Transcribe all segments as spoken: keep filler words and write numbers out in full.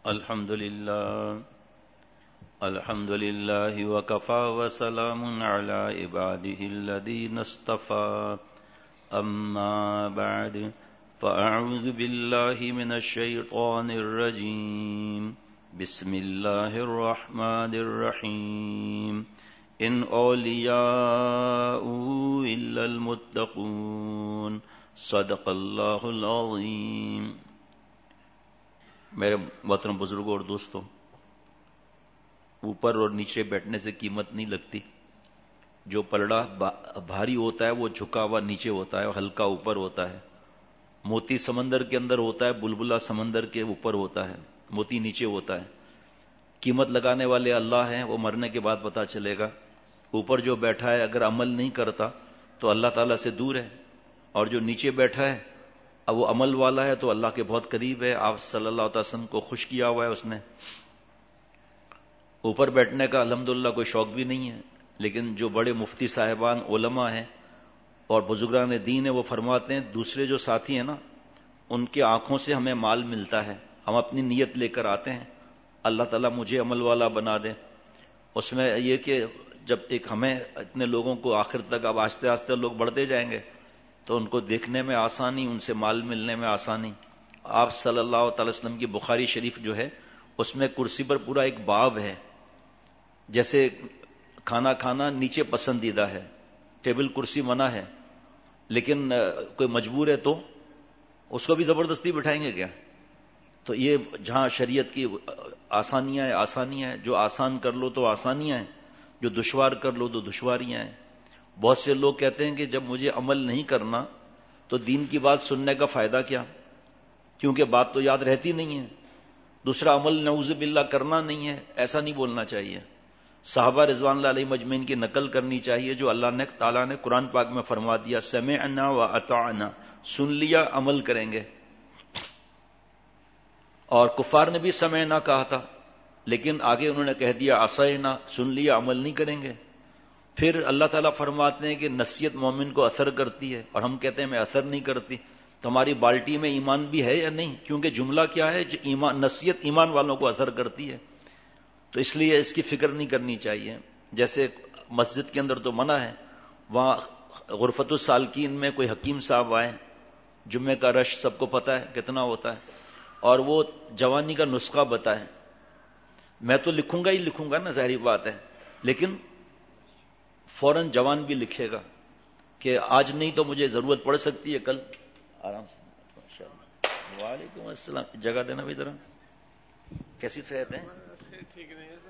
الحمد لله الحمد لله وكفى وسلام على عباده الذين اصطفى أما بعد فأعوذ بالله من الشيطان الرجيم بسم الله الرحمن الرحيم إن أولياء إلا المتقون صدق الله العظيم. میرے محترم بزرگوں اور دوستوں، اوپر اور نیچے بیٹھنے سے قیمت نہیں لگتی. جو پلڑا بھاری ہوتا ہے وہ جھکا ہوا نیچے ہوتا ہے اور ہلکا اوپر ہوتا ہے. موتی سمندر کے اندر ہوتا ہے، بلبلا سمندر کے اوپر ہوتا ہے، موتی نیچے ہوتا ہے. قیمت لگانے والے اللہ ہیں، وہ مرنے کے بعد پتا چلے گا. اوپر جو بیٹھا ہے اگر عمل نہیں کرتا تو اللہ تعالیٰ سے دور ہے، اور جو نیچے بیٹھا ہے اب وہ عمل والا ہے تو اللہ کے بہت قریب ہے. آپ صلی اللہ علیہ وسلم کو خوش کیا ہوا ہے اس نے. اوپر بیٹھنے کا الحمدللہ کوئی شوق بھی نہیں ہے، لیکن جو بڑے مفتی صاحبان علماء ہیں اور بزرگان دین ہیں وہ فرماتے ہیں دوسرے جو ساتھی ہیں نا ان کے آنکھوں سے ہمیں مال ملتا ہے. ہم اپنی نیت لے کر آتے ہیں، اللہ تعالیٰ مجھے عمل والا بنا دے. اس میں یہ کہ جب ایک ہمیں اتنے لوگوں کو آخر تک اب آہستہ آہستہ لوگ بڑھتے جائیں گے تو ان کو دیکھنے میں آسانی، ان سے مال ملنے میں آسانی. آپ صلی اللہ تعالی وسلم کی بخاری شریف جو ہے اس میں کرسی پر پورا ایک باب ہے. جیسے کھانا کھانا نیچے پسندیدہ ہے، ٹیبل کرسی منع ہے، لیکن کوئی مجبور ہے تو اس کو بھی زبردستی بٹھائیں گے کیا؟ تو یہ جہاں شریعت کی آسانیاں ہیں آسانیاں ہیں، جو آسان کر لو تو آسانیاں ہیں، جو دشوار کر لو تو دشواریاں ہیں. بہت سے لوگ کہتے ہیں کہ جب مجھے عمل نہیں کرنا تو دین کی بات سننے کا فائدہ کیا، کیونکہ بات تو یاد رہتی نہیں ہے. دوسرا عمل نعوذ باللہ کرنا نہیں ہے، ایسا نہیں بولنا چاہیے. صحابہ رضوان اللہ علیہ مجمعین کی نقل کرنی چاہیے جو اللہ نے تعالیٰ نے قرآن پاک میں فرما دیا سمعنا و اطعنا، سن لیا عمل کریں گے. اور کفار نے بھی سمعنا کہا تھا لیکن آگے انہوں نے کہہ دیا عصینا، سن لیا عمل نہیں کریں گے. پھر اللہ تعالیٰ فرماتے ہیں کہ نصیحت مومن کو اثر کرتی ہے، اور ہم کہتے ہیں میں اثر نہیں کرتی. تمہاری بالٹی میں ایمان بھی ہے یا نہیں؟ کیونکہ جملہ کیا ہے، جو ایمان نصیحت ایمان والوں کو اثر کرتی ہے. تو اس لیے اس کی فکر نہیں کرنی چاہیے. جیسے مسجد کے اندر تو منع ہے، وہاں غرفت السالکین میں کوئی حکیم صاحب آئے، جمعے کا رش سب کو پتہ ہے کتنا ہوتا ہے، اور وہ جوانی کا نسخہ بتائیں. میں تو لکھوں گا ہی لکھوں گا نا، ظاہری بات ہے، لیکن فوراً جوان بھی لکھے گا کہ آج نہیں تو مجھے ضرورت پڑ سکتی ہے کل. آرام سے. وعلیکم السلام. جگہ دینا بھی ذرا. کیسی صحت ہے؟ ٹھیک نہیں ہے.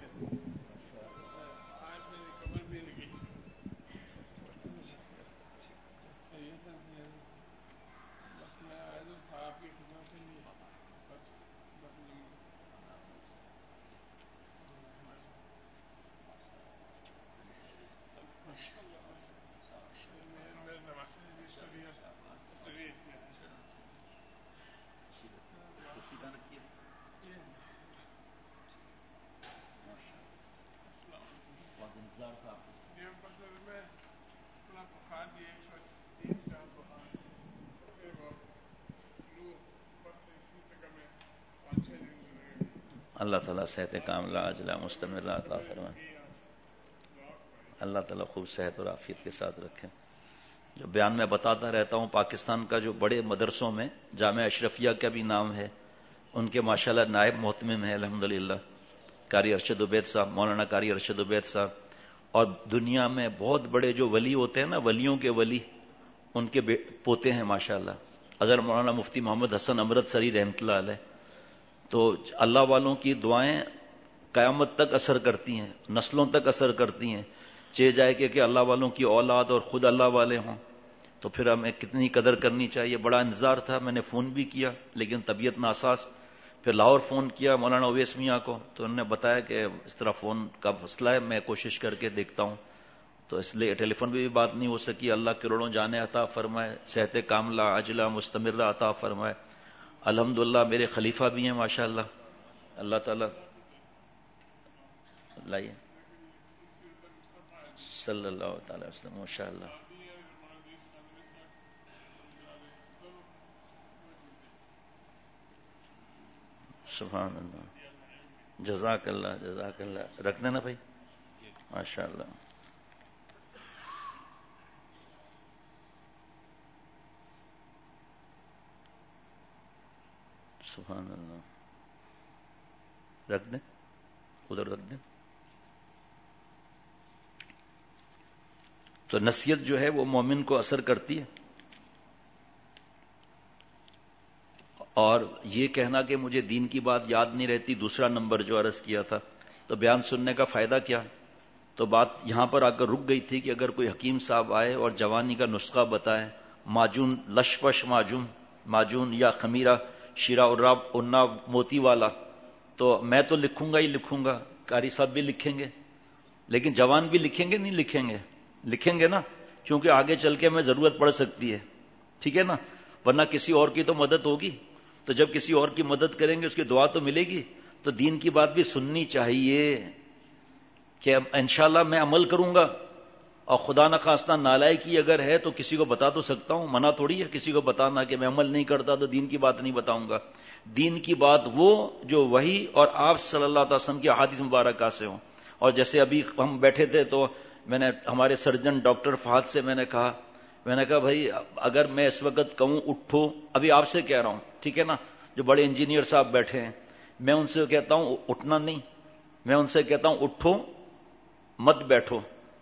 اللہ تعالیٰ صحت کاملہ عاجلہ مستمرہ عطا فرمائے. اللہ تعالیٰ خوب صحت اور عافیت کے ساتھ رکھے. جو بیان میں بتاتا رہتا ہوں، پاکستان کا جو بڑے مدرسوں میں جامعہ اشرفیہ کا بھی نام ہے، ان کے ماشاءاللہ نائب محتمم ہیں الحمدللہ قاری ارشد عبید صاحب، مولانا قاری ارشد عبید صاحب. اور دنیا میں بہت بڑے جو ولی ہوتے ہیں نا، ولیوں کے ولی، ان کے پوتے ہیں ماشاءاللہ. حضرت مولانا مفتی محمد حسن امرت سری رحمۃ اللہ علیہ. تو اللہ والوں کی دعائیں قیامت تک اثر کرتی ہیں، نسلوں تک اثر کرتی ہیں. چاہے جائے کہ کہ اللہ والوں کی اولاد اور خود اللہ والے ہوں تو پھر ہمیں کتنی قدر کرنی چاہیے. بڑا انتظار تھا، میں نے فون بھی کیا لیکن طبیعت ناساز. پھر لاہور فون کیا مولانا اویس میاں کو، تو انہوں نے بتایا کہ اس طرح فون کا مسئلہ ہے، میں کوشش کر کے دیکھتا ہوں. تو اس لیے ٹیلی فون پہ بھی بات نہیں ہو سکی. اللہ کروڑوں جانے عطا فرمائے، صحت کاملہ عاجلہ مستمرہ عطا فرمائے. الحمدللہ میرے خلیفہ بھی ہیں ماشاءاللہ. اللہ تعالیٰ لائیے صلی اللہ تعالی وسلم ماشاءاللہ. سبحان اللہ، جزاک اللہ جزاک اللہ. رکھ دینا بھائی، ماشاء اللہ. سبحان اللہ. رکھ دیں، ادھر رکھ دیں. تو نصیحت جو ہے وہ مومن کو اثر کرتی ہے. اور یہ کہنا کہ مجھے دین کی بات یاد نہیں رہتی، دوسرا نمبر جو عرض کیا تھا، تو بیان سننے کا فائدہ کیا؟ تو بات یہاں پر آ کر رک گئی تھی کہ اگر کوئی حکیم صاحب آئے اور جوانی کا نسخہ بتائے، ماجون لشپش ماجون ماجون یا خمیرہ شیرہ اراب انا موتی والا، تو میں تو لکھوں گا ہی لکھوں گا، قاری صاحب بھی لکھیں گے، لیکن جوان بھی لکھیں گے نہیں لکھیں گے؟ لکھیں گے نا، کیونکہ آگے چل کے ہمیں ضرورت پڑ سکتی ہے. ٹھیک ہے نا، ورنہ کسی اور کی تو مدد ہوگی. تو جب کسی اور کی مدد کریں گے اس کی دعا تو ملے گی. تو دین کی بات بھی سننی چاہیے کہ انشاءاللہ میں عمل کروں گا، اور خدا نخواستہ نالائکی اگر ہے تو کسی کو بتا تو سکتا ہوں، منع تھوڑی ہے کسی کو بتانا کہ میں عمل نہیں کرتا تو دین کی بات نہیں بتاؤں گا. دین کی بات وہ جو وحی اور آپ صلی اللہ علیہ وسلم کی احادیث مبارکہ سے ہوں. اور جیسے ابھی ہم بیٹھے تھے تو میں نے ہمارے سرجن ڈاکٹر فہد سے میں نے کہا میں نے کہا بھائی اگر میں اس وقت کہوں اٹھو، ابھی آپ سے کہہ رہا ہوں، ٹھیک ہے نا، جو بڑے انجینئر صاحب بیٹھے ہیں، میں ان سے کہتا ہوں اٹھنا نہیں، میں ان سے کہتا ہوں اٹھو مت بیٹھو.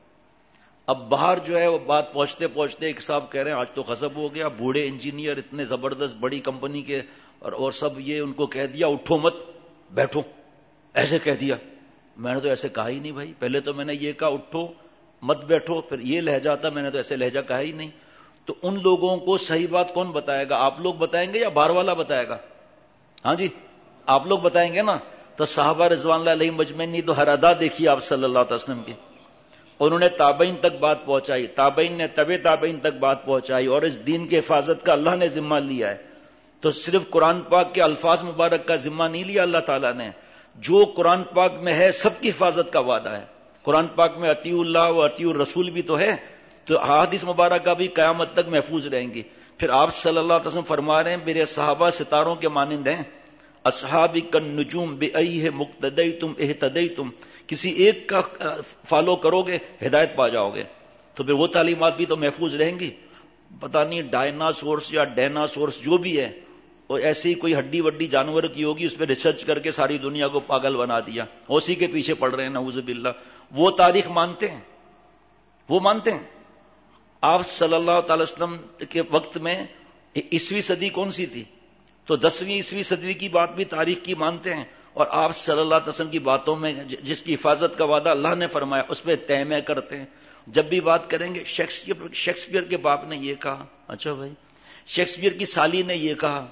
اب باہر جو ہے وہ بات پہنچتے پہنچتے ایک صاحب کہہ رہے ہیں آج تو غضب ہو گیا، بوڑھے انجینئر اتنے زبردست بڑی کمپنی کے اور, اور سب یہ ان کو کہہ دیا اٹھو مت بیٹھو، ایسے کہہ دیا. میں نے تو ایسے کہا ہی نہیں بھائی، پہلے تو میں نے یہ کہا اٹھو مت بیٹھو، پھر یہ لہجہ تھا، میں نے تو ایسے لہجہ کہا ہی نہیں. تو ان لوگوں کو صحیح بات کون بتائے گا؟ آپ لوگ بتائیں گے یا باہر والا بتائے گا؟ ہاں جی آپ لوگ بتائیں گے نا. تو صحابہ رضوان اللہ علیہم اجمعین تو ہر ادا دیکھی آپ صلی اللہ علیہ وسلم کی، انہوں نے تابعین تک بات پہنچائی، تابعین نے تبع تابعین تک بات پہنچائی، اور اس دین کے حفاظت کا اللہ نے ذمہ لیا ہے. تو صرف قرآن پاک کے الفاظ مبارک کا ذمہ نہیں لیا اللہ تعالیٰ نے، جو قرآن پاک میں ہے سب کی حفاظت کا وعدہ ہے. قرآن پاک میں اطیعوا اللہ و اطیعوا الرسول بھی تو ہے، تو احادیث مبارکہ بھی قیامت تک محفوظ رہیں گی. پھر آپ صلی اللہ علیہ وسلم فرما رہے ہیں میرے صحابہ ستاروں کے مانند ہیں، اصحابی کالنجوم بأیہ مقتدیتم اہتدیتم، کسی ایک کا فالو کرو گے ہدایت پا جاؤ گے. تو پھر وہ تعلیمات بھی تو محفوظ رہیں گی. پتہ نہیں ڈائناسورس یا ڈیناسورس جو بھی ہے، وہ ایسی کوئی ہڈی وڈی جانور کی ہوگی، اس پہ ریسرچ کر کے ساری دنیا کو پاگل بنا دیا، اسی کے پیچھے پڑ رہے ہیں نعوذ باللہ. وہ تاریخ مانتے ہیں، وہ مانتے ہیں. آپ صلی اللہ تعالی وسلم کے وقت میں عیسوی صدی کون سی تھی؟ تو دسویں عیسوی صدی کی بات بھی تاریخ کی مانتے ہیں، اور آپ صلی اللہ علیہ وسلم کی باتوں میں جس کی حفاظت کا وعدہ اللہ نے فرمایا اس پہ تیمے کرتے ہیں. جب بھی بات کریں گے شیکسپیئر شیکسپیئر کے باپ نے یہ کہا، اچھا بھائی شیکسپیئر کی سالی نے یہ کہا.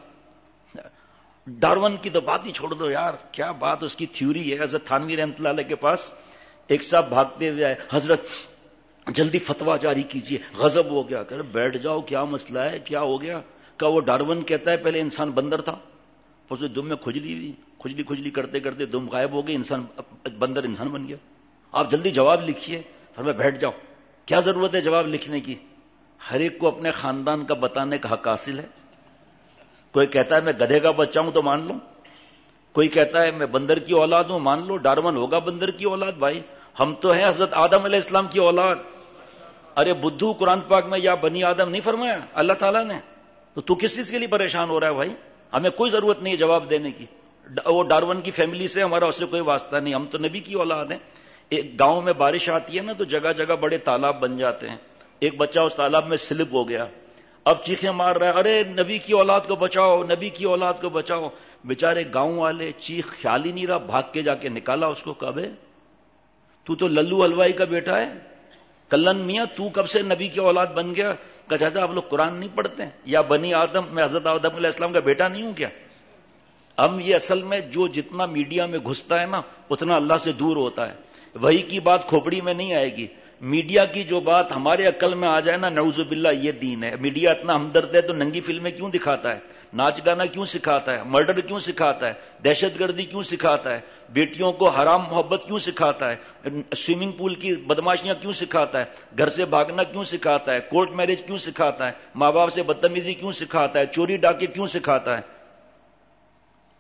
ڈارون کی تو بات ہی چھوڑ دو یار، کیا بات اس کی تھیوری ہے. حضرت تھانوی رحمۃ اللہ علیہ کے پاس ایک صاحب بھاگتے ہوئے آئے، حضرت جلدی فتویٰ جاری کیجئے، غضب ہو گیا. کہ بیٹھ جاؤ کیا مسئلہ ہے، کیا ہو گیا؟ کہ وہ ڈارون کہتا ہے پہلے انسان بندر تھا، اس میں دم میں کھجلی ہوئی، کھجلی کھجلی کرتے کرتے دم غائب ہو گئی، انسان بندر انسان بن گیا. آپ جلدی جواب لکھیے. فرمایا بیٹھ جاؤ. کیا ضرورت ہے جواب لکھنے کی؟ ہر ایک کو اپنے خاندان کا بتانے کا حق حاصل ہے. کوئی کہتا ہے میں گدھے کا بچہ ہوں تو مان لو، کوئی کہتا ہے میں بندر کی اولاد ہوں، مان لو. ڈارون ہوگا بندر کی اولاد بھائی، ہم تو ہیں حضرت آدم علیہ السلام کی اولاد. ارے بدھو قرآن پاک میں یا بنی آدم نہیں فرمایا اللہ تعالیٰ نے؟ تو تو کس چیز کے لیے پریشان ہو رہا ہے بھائی؟ ہمیں کوئی ضرورت نہیں ہے جواب دینے کی. وہ ڈارون کی فیملی سے ہمارا اس سے کوئی واسطہ نہیں، ہم تو نبی کی اولاد ہیں. ایک گاؤں میں بارش آتی ہے نا تو جگہ جگہ بڑے تالاب بن جاتے ہیں. ایک بچہ اس تالاب میں سلپ ہو گیا، اب چیخیں مار رہا ہے ارے نبی کی اولاد کو بچاؤ، نبی کی اولاد کو بچاؤ. بیچارے گاؤں والے چیخ خیال ہی نہیں رہا، بھاگ کے جا کے نکالا اس کو. کب ہے تو تو للو حلوائی کا بیٹا ہے، کلن میاں تو کب سے نبی کی اولاد بن گیا؟ کہ چاچا آپ لوگ قرآن نہیں پڑھتے ہیں؟ یا بنی آدم میں حضرت آدم علیہ السلام کا بیٹا نہیں ہوں کیا؟ ہم یہ اصل میں جو جتنا میڈیا میں گھستا ہے نا اتنا اللہ سے دور ہوتا ہے. وہی کی بات کھوپڑی میں نہیں آئے گی. میڈیا کی جو بات ہمارے عقل میں آ جائے نا نعوذ باللہ یہ دین ہے. میڈیا اتنا ہمدرد ہے تو ننگی فلمیں کیوں دکھاتا ہے، ناچ گانا کیوں سکھاتا ہے، مرڈر کیوں سکھاتا ہے، دہشت گردی کیوں سکھاتا ہے، بیٹیوں کو حرام محبت کیوں سکھاتا ہے، سوئمنگ پول کی بدماشیاں کیوں سکھاتا ہے، گھر سے بھاگنا کیوں سکھاتا ہے، کورٹ میرج کیوں سکھاتا ہے، ماں باپ سے بدتمیزی کیوں سکھاتا ہے، چوری ڈاکے کیوں سکھاتا ہے؟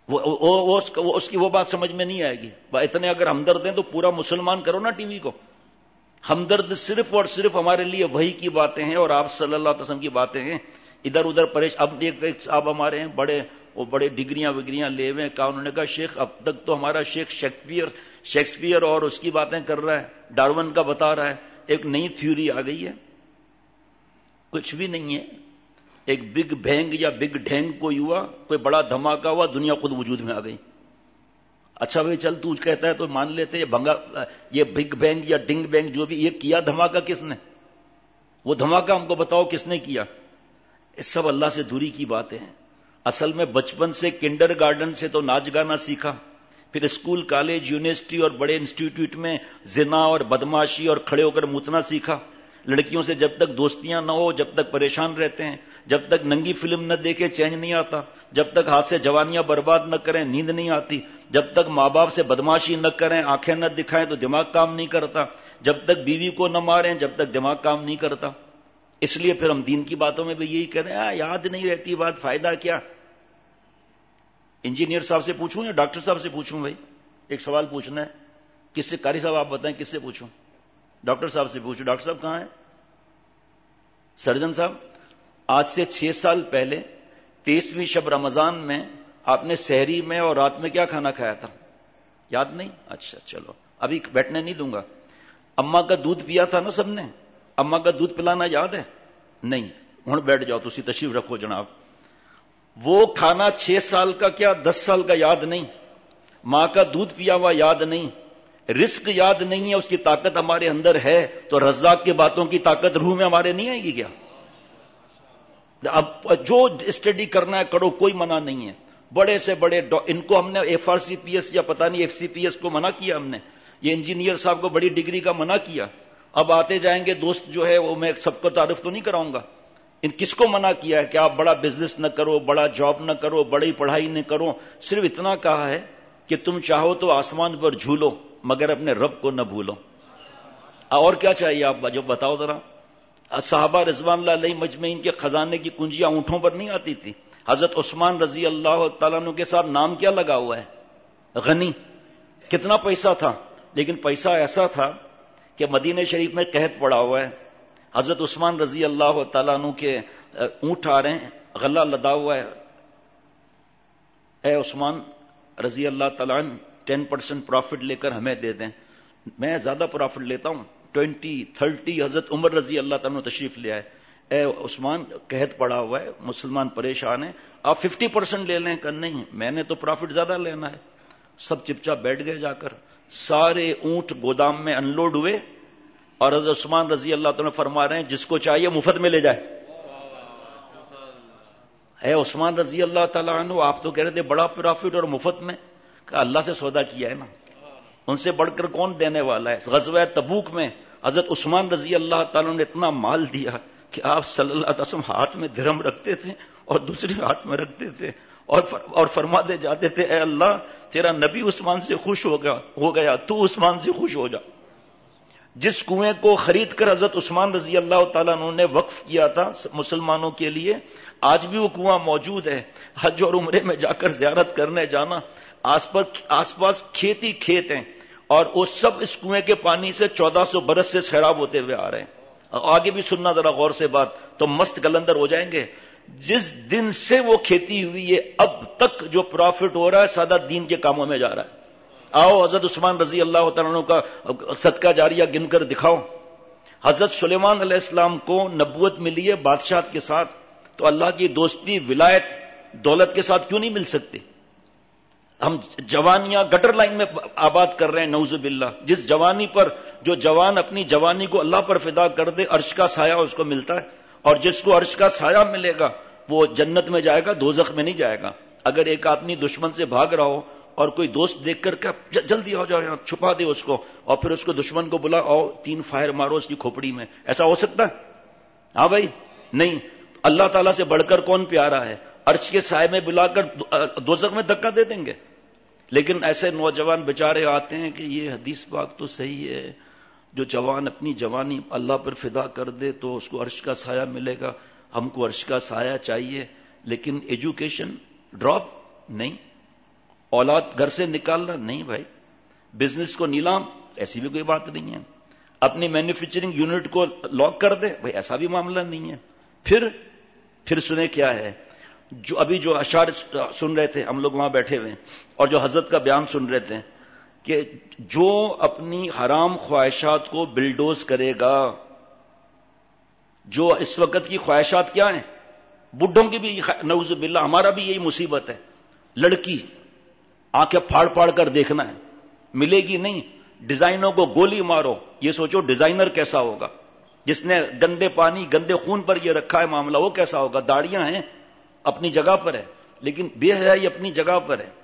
وہ, وہ, وہ, اس, وہ اس کی وہ بات سمجھ میں نہیں آئے گی. اتنے اگر ہمدرد ہیں تو پورا مسلمان کرو نا ٹی وی کو. ہمدرد صرف اور صرف ہمارے لیے وہی کی باتیں ہیں اور آپ صلی اللہ علیہ وسلم کی باتیں ہیں. ادھر ادھر پریش اب ایک صاحب ہمارے ہیں بڑے وہ بڑے ڈگریاں وگریاں لے ہوئے کہا انہوں نے کہا شیخ اب تک تو ہمارا شیخ شیکسپیئر شیکسپیئر اور اس کی باتیں کر رہا ہے, ڈارون کا بتا رہا ہے, ایک نئی تھیوری آ گئی ہے. کچھ بھی نہیں ہے. ایک بگ بینگ یا بگ ڈینگ کوئی ہوا, کوئی بڑا دھماکہ ہوا, دنیا خود وجود میں آ گئی. اچھا بھائی چل تو کہتا ہے تو مان لیتے یہ بنگا یہ بگ بینگ یا ڈنگ بینگ جو بھی یہ کیا دھماکہ کس نے؟ وہ دھماکہ ہم کو بتاؤ کس نے کیا؟ اس سب اللہ سے دوری کی باتیں ہیں. اصل میں بچپن سے کنڈر گارڈن سے تو ناچ گانا سیکھا, پھر اسکول کالج یونیورسٹی اور بڑے انسٹیٹیوٹ میں زنا اور بدماشی اور کھڑے ہو کر موتنا سیکھا. لڑکیوں سے جب تک دوستیاں نہ ہو جب تک پریشان رہتے ہیں, جب تک ننگی فلم نہ دیکھے چین نہیں آتا, جب تک ہاتھ سے جوانیاں برباد نہ کریں نیند نہیں آتی, جب تک ماں باپ سے بدماشی نہ کریں آنکھیں نہ دکھائیں تو دماغ کام نہیں کرتا, جب تک بیوی کو نہ ماریں جب تک دماغ کام نہیں کرتا. اس لیے پھر ہم دین کی باتوں میں بھی یہی کہتے ہیں یاد نہیں رہتی بات, فائدہ کیا؟ انجینئر صاحب سے پوچھوں یا ڈاکٹر صاحب سے پوچھوں؟ بھائی ایک سوال پوچھنا ہے, کس سے؟ قاری صاحب آپ بتائیں کس سے پوچھوں؟ ڈاکٹر صاحب سے پوچھوں. ڈاکٹر صاحب کہاں ہیں؟ سرجن صاحب آج سے چھ سال پہلے تیسویں شب رمضان میں آپ نے سحری میں اور رات میں کیا کھانا کھایا تھا؟ یاد نہیں؟ اچھا چلو ابھی بیٹھنے نہیں دوں گا. اماں کا دودھ پیا تھا نا سب نے؟ اماں کا دودھ پلانا یاد ہے؟ نہیں. ہوں بیٹھ جاؤ تسی تشریف رکھو جناب. وہ کھانا چھ سال کا کیا دس سال کا یاد نہیں, ماں کا دودھ پیا ہوا یاد نہیں, رزق یاد نہیں ہے, اس کی طاقت ہمارے اندر ہے تو رزاق کی باتوں کی طاقت روح میں ہمارے نہیں آئے گی کیا؟ اب جو اسٹڈی کرنا ہے کرو, کوئی منع نہیں ہے. بڑے سے بڑے ان کو ہم نے F R C P S یا پتہ نہیں ایف سی پی ایس کو منع کیا, ہم نے یہ انجینئر صاحب کو بڑی ڈگری کا منع کیا. اب آتے جائیں گے دوست جو ہے وہ میں سب کو تعارف تو نہیں کراؤں گا. ان کس کو منع کیا ہے کہ آپ بڑا بزنس نہ کرو, بڑا جاب نہ کرو, بڑی پڑھائی نہ کرو؟ صرف اتنا کہا ہے کہ تم چاہو تو آسمان پر جھولو مگر اپنے رب کو نہ بھولو. اور کیا چاہیے آپ جو بتاؤ ذرا. صحابہ رضوان اللہ علیہ مجمعین کے خزانے کی کنجیاں اونٹوں پر نہیں آتی تھی. حضرت عثمان رضی اللہ تعالیٰ عنہ کے ساتھ نام کیا لگا ہوا ہے؟ غنی. کتنا پیسہ تھا, لیکن پیسہ ایسا تھا کہ مدینہ شریف میں قحط پڑا ہوا ہے. حضرت عثمان رضی اللہ تعالیٰ عنہ کے اونٹ آ رہے ہیں, غلہ لدا ہوا ہے. اے عثمان رضی اللہ تعالیٰ عنہ ٹین پرسینٹ پروفٹ لے کر ہمیں دے دیں. میں زیادہ پروفٹ لیتا ہوں, ٹوینٹی تھرٹی. حضرت عمر رضی اللہ تعالیٰ عنہ تشریف لے آئے. اے عثمان قحط پڑا ہوا ہے, مسلمان پریشان ہیں, آپ ففٹی پرسینٹ لے لیں. کہ نہیں میں نے تو پروفٹ زیادہ لینا ہے. سب چپ چاپ بیٹھ گئے. جا کر سارے اونٹ گودام میں ان لوڈ ہوئے اور حضرت عثمان رضی اللہ تعالیٰ فرما رہے ہیں جس کو چاہیے مفت میں لے جائے. اے عثمان رضی اللہ تعالیٰ عنہ آپ تو کہہ رہے تھے بڑا پروفٹ اور مفت میں. کہ اللہ سے سودا کیا ہے نا, ان سے بڑھ کر کون دینے والا ہے. غزوہ تبوک میں حضرت عثمان رضی اللہ تعالیٰ نے اتنا مال دیا کہ آپ صلی اللہ علیہ وسلم ہاتھ میں درہم رکھتے تھے اور دوسرے ہاتھ میں رکھتے تھے اور اور فرماتے جاتے تھے اے اللہ تیرا نبی عثمان سے خوش ہو گیا ہو گیا تو عثمان سے خوش ہو جا. جس کنویں کو خرید کر حضرت عثمان رضی اللہ تعالیٰ عنہ نے وقف کیا تھا مسلمانوں کے لیے, آج بھی وہ کنواں موجود ہے. حج اور عمرے میں جا کر زیارت کرنے جانا, آس پر آس پاس کھیتی کھیت ہیں اور وہ سب اس کنویں کے پانی سے چودہ سو برس سے سیراب ہوتے ہوئے آ رہے ہیں. آگے بھی سننا ذرا غور سے بات, تو مست کلندر ہو جائیں گے. جس دن سے وہ کھیتی ہوئی ہے اب تک جو پروفٹ ہو رہا ہے سادہ دین کے کاموں میں جا رہا ہے. آؤ حضرت عثمان رضی اللہ تعالیٰ عنہ کا صدقہ جاریہ گن کر دکھاؤ. حضرت سلیمان علیہ السلام کو نبوت ملی ہے بادشاہت کے ساتھ, تو اللہ کی دوستی ولایت دولت کے ساتھ کیوں نہیں مل سکتی؟ ہم جوانیاں گٹر لائن میں آباد کر رہے ہیں نعوذ باللہ. جس جوانی پر جو جوان اپنی جوانی کو اللہ پر فدا کر دے عرش کا سایہ اس کو ملتا ہے, اور جس کو عرش کا سایہ ملے گا وہ جنت میں جائے گا, دوزخ میں نہیں جائے گا. اگر ایک آدمی دشمن سے بھاگ رہا ہو اور کوئی دوست دیکھ کر کہ جلدی آ جاؤ چھپا دے اس کو, اور پھر اس کو دشمن کو بلا آؤ تین فائر مارو اس کی کھوپڑی میں, ایسا ہو سکتا ہے؟ ہاں بھائی نہیں. اللہ تعالیٰ سے بڑھ کر کون پیارا ہے؟ عرش کے سائے میں بلا کر دوزخ میں دھکا دے دیں گے. لیکن ایسے نوجوان بیچارے آتے ہیں کہ یہ حدیث پاک تو صحیح ہے, جو جوان اپنی جوانی اللہ پر فدا کر دے تو اس کو عرش کا سایہ ملے گا. ہم کو عرش کا سایہ چاہیے لیکن ایجوکیشن ڈراپ نہیں. اولاد گھر سے نکالنا نہیں بھائی، بزنس کو نیلام، ایسی بھی کوئی بات نہیں ہے، اپنی مینوفیکچرنگ یونٹ کو لاک کر دے، بھائی ایسا بھی معاملہ نہیں ہے۔ پھر پھر سنیں کیا ہے، جو ابھی جو اشعار سن رہے تھے ہم لوگ وہاں بیٹھے ہوئے اور جو حضرت کا بیان سن رہے تھے کہ جو اپنی حرام خواہشات کو بلڈوز کرے گا، جو اس وقت کی خواہشات کیا ہیں، بڈھوں کی بھی، نعوذ باللہ ہمارا بھی یہی مصیبت ہے، لڑکی آنکھیں پھاڑ پھاڑ کر دیکھنا ہے، ملے گی نہیں، ڈیزائنوں کو گولی مارو، یہ سوچو ڈیزائنر کیسا ہوگا، جس نے گندے پانی گندے خون پر یہ رکھا ہے معاملہ، وہ کیسا ہوگا؟ داڑیاں ہیں اپنی جگہ پر ہے، لیکن بے حیائی اپنی جگہ پر ہے۔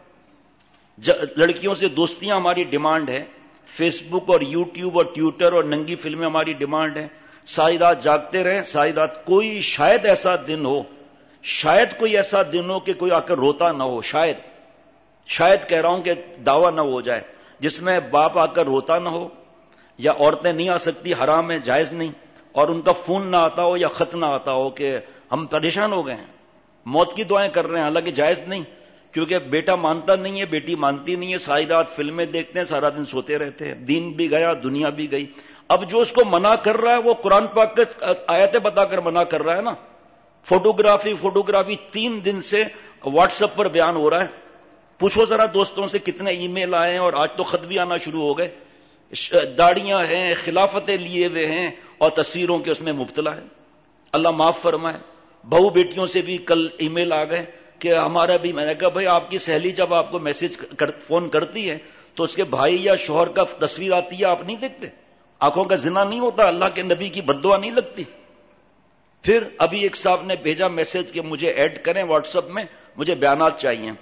لڑکیوں سے دوستیاں ہماری ڈیمانڈ ہے، فیس بک اور یوٹیوب اور ٹویٹر اور ننگی فلمیں ہماری ڈیمانڈ ہے، ساری رات جاگتے رہیں، ساری رات۔ کوئی شاید ایسا دن ہو، شاید کوئی ایسا دن ہو کہ کوئی آ کر روتا نہ ہو، شاید شاید کہہ رہا ہوں کہ دعویٰ نہ ہو جائے، جس میں باپ آ کر روتا نہ ہو، یا عورتیں نہیں آ سکتی، حرام ہے، جائز نہیں، اور ان کا فون نہ آتا ہو یا خط نہ آتا ہو کہ ہم پریشان ہو گئے ہیں، موت کی دعائیں کر رہے ہیں، حالانکہ جائز نہیں، کیونکہ بیٹا مانتا نہیں ہے، بیٹی مانتی نہیں ہے، ساری رات فلمیں دیکھتے ہیں، سارا دن سوتے رہتے ہیں، دین بھی گیا، دنیا بھی گئی۔ اب جو اس کو منع کر رہا ہے وہ قرآن پاک کے آیتیں بتا کر منع کر رہا ہے نا۔ فوٹوگرافی فوٹوگرافی تین دن سے واٹس ایپ پر بیان ہو رہا ہے، پوچھو ذرا دوستوں سے کتنے ای میل آئے ہیں، اور آج تو خط بھی آنا شروع ہو گئے، داڑیاں ہیں، خلافتیں لیے ہوئے ہیں، اور تصویروں کے اس میں مبتلا ہے۔ اللہ معاف فرمائے۔ بہو بیٹیوں سے بھی کل ای میل آ گئے کہ ہمارا بھی، میں نے کہا بھائی آپ کی سہیلی جب آپ کو میسج کر فون کرتی ہے تو اس کے بھائی یا شوہر کا تصویر آتی ہے، آپ نہیں دیکھتے؟ آنکھوں کا زنا نہیں ہوتا؟ اللہ کے نبی کی بد دعا نہیں لگتی؟ پھر ابھی ایک صاحب نے بھیجا میسج کہ مجھے ایڈ کریں واٹس ایپ میں، مجھے بیانات چاہیے،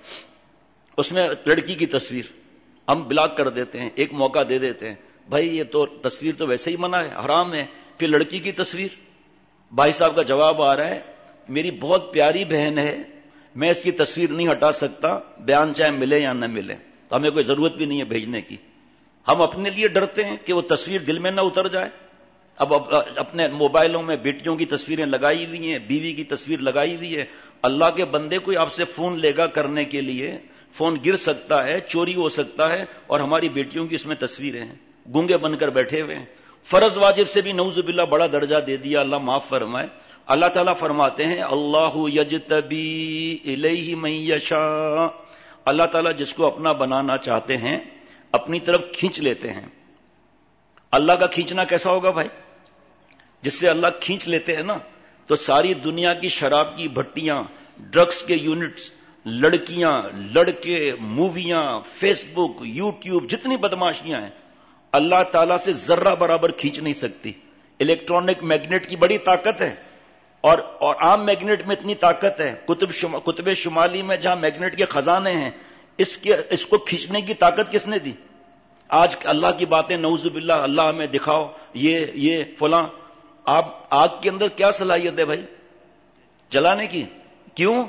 اس میں لڑکی کی تصویر، ہم بلاک کر دیتے ہیں، ایک موقع دے دیتے ہیں، بھائی یہ تو تصویر تو ویسے ہی منع ہے، حرام ہے، پھر لڑکی کی تصویر۔ بھائی صاحب کا جواب آ رہا ہے، میری بہت پیاری بہن ہے، میں اس کی تصویر نہیں ہٹا سکتا، بیان چاہے ملے یا نہ ملے، تو ہمیں کوئی ضرورت بھی نہیں ہے بھیجنے کی۔ ہم اپنے لیے ڈرتے ہیں کہ وہ تصویر دل میں نہ اتر جائے۔ اب اپنے موبائلوں میں بیٹیوں کی تصویریں لگائی ہوئی ہیں، بیوی کی تصویر لگائی ہوئی ہے۔ اللہ کے بندے، کوئی آپ سے فون لے گا کرنے کے لیے، فون گر سکتا ہے، چوری ہو سکتا ہے، اور ہماری بیٹیوں کی اس میں تصویریں ہیں، گونگے بن کر بیٹھے ہوئے ہیں۔ فرض واجب سے بھی نعوذ باللہ بڑا درجہ دے دیا، اللہ معاف فرمائے۔ اللہ تعالیٰ فرماتے ہیں اللہ یجتبی الیہ من یشاء، اللہ تعالیٰ جس کو اپنا بنانا چاہتے ہیں اپنی طرف کھینچ لیتے ہیں۔ اللہ کا کھینچنا کیسا ہوگا بھائی؟ جس سے اللہ کھینچ لیتے ہیں نا، تو ساری دنیا کی شراب کی بھٹیاں، ڈرگس کے یونٹس، لڑکیاں، لڑکے، موویاں، فیس بک، یوٹیوب، جتنی بدماشیاں ہیں، اللہ تعالیٰ سے ذرہ برابر کھینچ نہیں سکتی۔ الیکٹرانک میگنیٹ کی بڑی طاقت ہے، اور اور عام میگنیٹ میں اتنی طاقت ہے، قطب شما قطب شمالی میں جہاں میگنیٹ کے خزانے ہیں، اس کے اس کو کھینچنے کی طاقت کس نے دی؟ آج اللہ کی باتیں نعوذ باللہ، اللہ ہمیں دکھاؤ یہ یہ فلاں، آپ آگ کے اندر کیا صلاحیت ہے بھائی جلانے کی؟ کیوں؟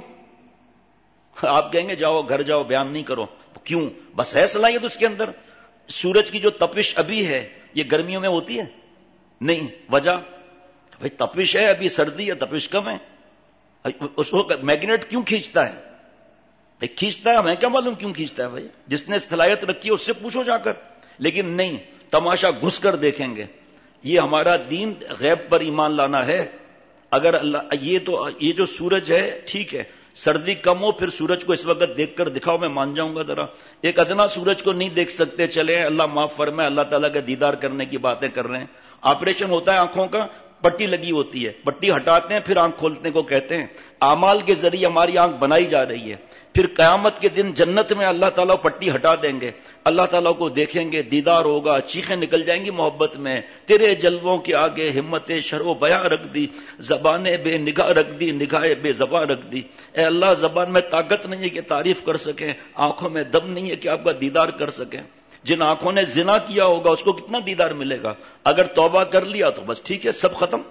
آپ کہیں گے جاؤ گھر جاؤ بیان نہیں کرو، کیوں؟ بس ہے صلاحیت اس کے اندر۔ سورج کی جو تپش ابھی ہے یہ گرمیوں میں ہوتی ہے نہیں، وجہ بھائی تپش ہے، ابھی سردی ہے، تپش کم ہے، اس کو میگنیٹ کیوں کھینچتا ہے؟ بھائی کھینچتا ہے، ہمیں کیا معلوم کیوں کھینچتا ہے بھائی، جس نے صلاحیت رکھی ہے اس سے پوچھو جا کر۔ لیکن نہیں، تماشا گھس کر دیکھیں گے۔ یہ ہمارا دین غیب پر ایمان لانا ہے۔ اگر اللہ یہ تو یہ جو سورج ہے ٹھیک ہے، سردی کم ہو پھر سورج کو اس وقت دیکھ کر دکھاؤ، میں مان جاؤں گا ذرا۔ ایک ادنا سورج کو نہیں دیکھ سکتے، چلے اللہ معاف فرمائے، اللہ تعالیٰ کا دیدار کرنے کی باتیں کر رہے ہیں۔ آپریشن ہوتا ہے آنکھوں کا، پٹی لگی ہوتی ہے، پٹی ہٹاتے ہیں پھر آنکھ کھولنے کو کہتے ہیں۔ اعمال کے ذریعے ہماری آنکھ بنائی جا رہی ہے، پھر قیامت کے دن جنت میں اللہ تعالیٰ پٹی ہٹا دیں گے، اللہ تعالیٰ کو دیکھیں گے، دیدار ہوگا، چیخیں نکل جائیں گی محبت میں، تیرے جلووں کے آگے ہمت شر و بیاں رکھ دی، زبان بے نگاہ رکھ دی، نگاہ بے زبان رکھ دی۔ اے اللہ، زبان میں طاقت نہیں ہے کہ تعریف کر سکیں، آنکھوں میں دم نہیں ہے کہ آپ کا دیدار کر سکیں۔ جن آنکھوں نے زنا کیا ہوگا اس کو کتنا دیدار ملے گا؟ اگر توبہ کر لیا تو بس ٹھیک ہے، سب ختم،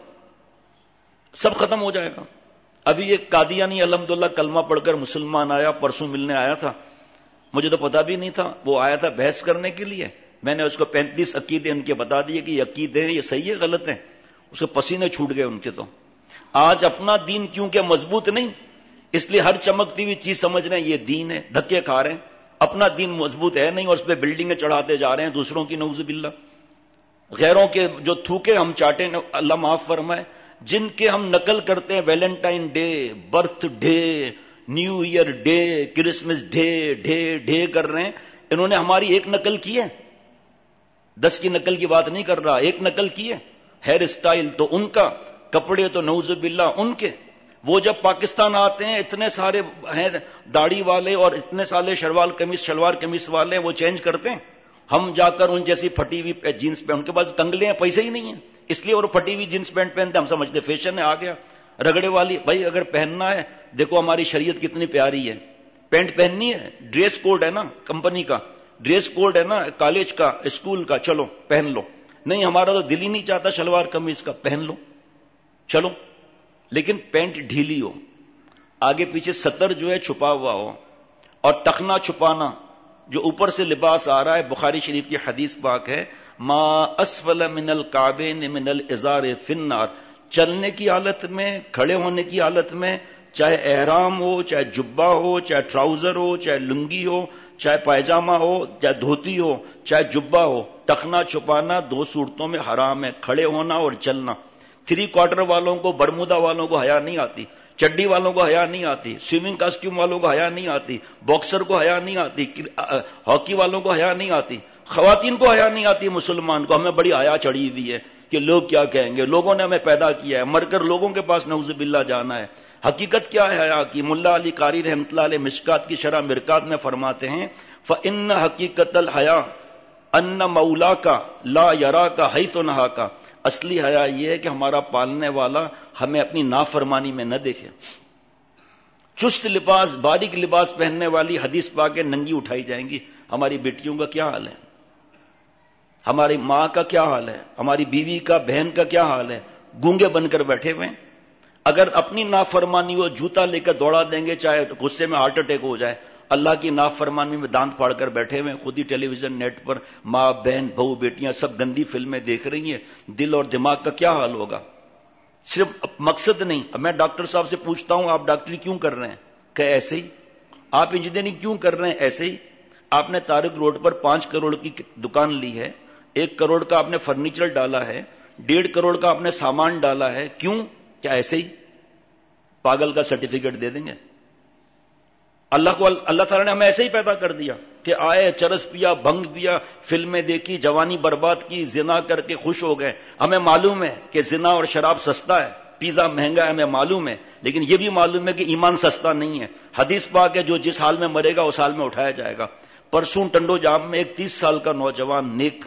سب ختم ہو جائے گا۔ ابھی ایک قادیانی الحمدللہ کلمہ پڑھ کر مسلمان آیا، پرسوں ملنے آیا تھا، مجھے تو پتا بھی نہیں تھا، وہ آیا تھا بحث کرنے کے لیے۔ میں نے اس کو پینتیس عقیدے ان کے بتا دیے کہ یہ عقیدے ہیں، یہ صحیح ہے غلط ہیں، اس کے پسینے چھوٹ گئے ان کے۔ تو آج اپنا دین کیونکہ مضبوط نہیں، اس لیے ہر چمکتی ہوئی چیز سمجھ رہے ہیں یہ دین ہے، دھکے کھا رہے ہیں۔ اپنا دین مضبوط ہے نہیں اور اس پہ بلڈنگیں چڑھاتے جا رہے ہیں دوسروں کی، نعوذ باللہ. غیروں کے جو تھوکے ہم چاٹے، اللہ معاف فرمائے، جن کے ہم نقل کرتے ہیں، Valentine day, birthday, New Year day, Christmas day, day day کر رہے ہیں. انہوں نے ہماری ایک نقل کی ہے، دس کی نقل کی بات نہیں کر رہا، ایک نقل کی ہے. ہیئر اسٹائل تو ان کا، کپڑے تو نعوذ باللہ ان کے. وہ جب پاکستان آتے ہیں اتنے سارے ہیں داڑھی والے اور اتنے سارے شلوار قمیص شلوار قمیص والے، وہ چینج کرتے ہیں. ہم جا کر ان جیسی پھٹی ہوئی جینس پہ، ان کے پاس کنگلے ہیں، پیسے ہی نہیں ہیں، اس لیے وہ پھٹی ہوئی جینس پینٹ پہنتے. ہم سمجھتے فیشن ہے، آ گیا رگڑے والی. بھائی اگر پہننا ہے دیکھو ہماری شریعت کتنی پیاری ہے. پینٹ پہننی ہے، ڈریس کوڈ ہے نا کمپنی کا، ڈریس کوڈ ہے نا کالج کا، اسکول کا، چلو پہن لو. نہیں ہمارا تو دل ہی نہیں چاہتا شلوار قمیص کا، پہن لو چلو، لیکن پینٹ ڈھیلی ہو، آگے پیچھے سطر جو ہے چھپا ہوا ہو، اور ٹخنا چھپانا جو اوپر سے لباس آ رہا ہے. بخاری شریف کی حدیث پاک ہے، ما اسفل من الکعبین من الازار فی النار. چلنے کی حالت میں، کھڑے ہونے کی حالت میں، چاہے احرام ہو، چاہے جبہ ہو، چاہے ٹراؤزر ہو، چاہے لنگی ہو، چاہے پائجامہ ہو، چاہے دھوتی ہو، چاہے جبہ ہو، ٹخنا چھپانا دو صورتوں میں حرام ہے، کھڑے ہونا اور چلنا. تھری کوارٹر والوں کو، برمودا والوں کو حیا نہیں آتی، چڈی والوں کو حیا نہیں آتی، سوئمنگ کاسٹیوم والوں کو حیا نہیں آتی، باکسر کو حیا نہیں آتی، ہاکی والوں کو حیا نہیں آتی، خواتین کو حیا نہیں آتی. مسلمان کو ہمیں بڑی حیا چڑھی ہوئی ہے کہ لوگ کیا کہیں گے، لوگوں نے ہمیں پیدا کیا ہے، مر کر لوگوں کے پاس نعوذ باللہ جانا ہے. حقیقت کیا ہے حیا کی؟ ملا علی قاری رحمۃ اللہ علیہ مشکات کی شرح مرکات میں فرماتے ہیں، فإن حقیقت الحیا ان مولا کا لا یرا کا حیث نہا کا. اصلی حیا یہ ہے کہ ہمارا پالنے والا ہمیں اپنی نافرمانی میں نہ دیکھے. چست لباس، باریک لباس پہننے والی حدیث پاک کے ننگی اٹھائی جائیں گی. ہماری بیٹیوں کا کیا حال ہے، ہماری ماں کا کیا حال ہے، ہماری بیوی کا، بہن کا کیا حال ہے؟ گونگے بن کر بیٹھے ہوئے. اگر اپنی نافرمانی ہو جوتا لے کر دوڑا دیں گے، چاہے غصے میں ہارٹ اٹیک ہو جائے. اللہ کی نافرمانی میں دانت پھاڑ کر بیٹھے ہوئے، خود ہی ٹیلی ویژن نیٹ پر ماں بہن بہو بیٹیاں سب گندی فلمیں دیکھ رہی ہیں. دل اور دماغ کا کیا حال ہوگا؟ صرف مقصد نہیں. اب میں ڈاکٹر صاحب سے پوچھتا ہوں آپ ڈاکٹری کیوں کر رہے ہیں؟ کہ ایسے ہی. آپ انجینئرنگ کیوں کر رہے ہیں؟ ایسے ہی. آپ نے طارق روڈ پر پانچ کروڑ کی دکان لی ہے، ایک کروڑ کا آپ نے فرنیچر ڈالا ہے، ڈیڑھ کروڑ کا آپ نے سامان ڈالا ہے، کیوں؟ کیا ایسے ہی پاگل کا سرٹیفکیٹ دے دیں گے؟ اللہ کو اللہ تعالیٰ نے ہمیں ایسے ہی پیدا کر دیا کہ آئے، چرس پیا، بھنگ پیا، فلمیں دیکھی، جوانی برباد کی، زنا کر کے خوش ہو گئے. ہمیں معلوم ہے کہ زنا اور شراب سستا ہے، پیزا مہنگا ہے، ہمیں معلوم ہے، لیکن یہ بھی معلوم ہے کہ ایمان سستا نہیں ہے. حدیث پاک ہے جو جس حال میں مرے گا اس حال میں اٹھایا جائے گا. پرسوں ٹنڈو جام میں ایک تیس سال کا نوجوان نیک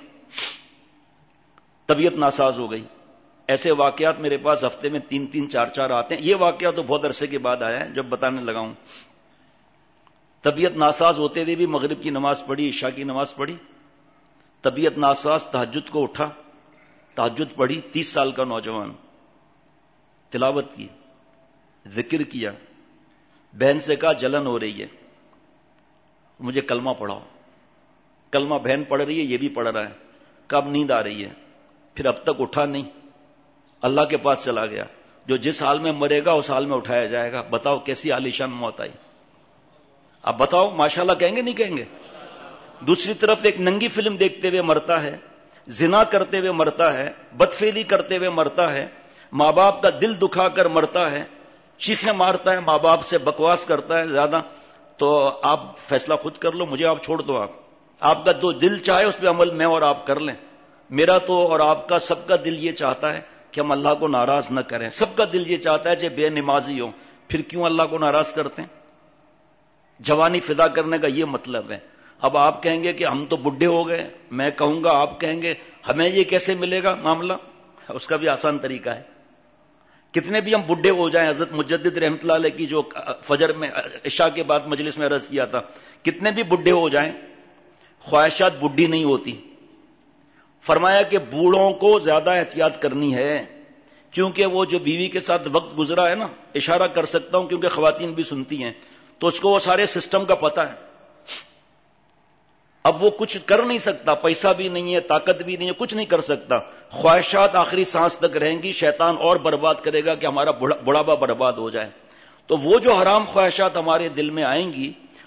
طبیعت ناساز ہو گئی. ایسے واقعات میرے پاس ہفتے میں تین تین چار چار آتے ہیں. یہ واقعہ تو بہت عرصے کے بعد آیا ہے جب بتانے لگا ہوں. طبیعت ناساز ہوتے ہوئے بھی مغرب کی نماز پڑھی، عشاء کی نماز پڑھی، طبیعت ناساز، تہجد کو اٹھا، تہجد پڑھی. تیس سال کا نوجوان، تلاوت کی، ذکر کیا، بہن سے کہا جلن ہو رہی ہے مجھے کلمہ پڑھاؤ. کلمہ بہن پڑھ رہی ہے، یہ بھی پڑھ رہا ہے. کب نیند آ رہی ہے، پھر اب تک اٹھا نہیں، اللہ کے پاس چلا گیا. جو جس حال میں مرے گا اس حال میں اٹھایا جائے گا. بتاؤ کیسی عالیشان موت آئی؟ اب بتاؤ ماشاءاللہ کہیں گے نہیں کہیں گے؟ دوسری طرف ایک ننگی فلم دیکھتے ہوئے مرتا ہے، زنا کرتے ہوئے مرتا ہے، بدفعلی کرتے ہوئے مرتا ہے، ماں باپ کا دل دکھا کر مرتا ہے، چیخیں مارتا ہے، ماں باپ سے بکواس کرتا ہے زیادہ. تو آپ فیصلہ خود کر لو، مجھے آپ چھوڑ دو. آپ آپ کا جو دل چاہے اس پہ عمل میں اور آپ کر لیں. میرا تو اور آپ کا سب کا دل یہ چاہتا ہے کہ ہم اللہ کو ناراض نہ کریں. سب کا دل یہ چاہتا ہے کہ بے نمازی ہو، پھر کیوں اللہ کو ناراض کرتے ہیں؟ جوانی فدا کرنے کا یہ مطلب ہے. اب آپ کہیں گے کہ ہم تو بڈھے ہو گئے، میں کہوں گا آپ کہیں گے ہمیں یہ کیسے ملے گا معاملہ. اس کا بھی آسان طریقہ ہے. کتنے بھی ہم بڈھے ہو جائیں، حضرت مجدد رحمۃ اللہ علیہ کی جو فجر میں عشاء کے بعد مجلس میں عرض کیا تھا، کتنے بھی بڈھے ہو جائیں خواہشات بڈھی نہیں ہوتی. فرمایا کہ بوڑھوں کو زیادہ احتیاط کرنی ہے، کیونکہ وہ جو بیوی کے ساتھ وقت گزرا ہے نا، اشارہ کر سکتا ہوں کیونکہ خواتین بھی سنتی ہیں، تو اس کو وہ سارے سسٹم کا پتہ ہے. اب وہ کچھ کر نہیں سکتا، پیسہ بھی نہیں ہے، طاقت بھی نہیں ہے، کچھ نہیں کر سکتا. خواہشات آخری سانس تک رہیں گی، شیطان اور برباد کرے گا کہ ہمارا بڑھاپا برباد ہو جائے. تو وہ جو حرام خواہشات ہمارے دل میں آئیں گی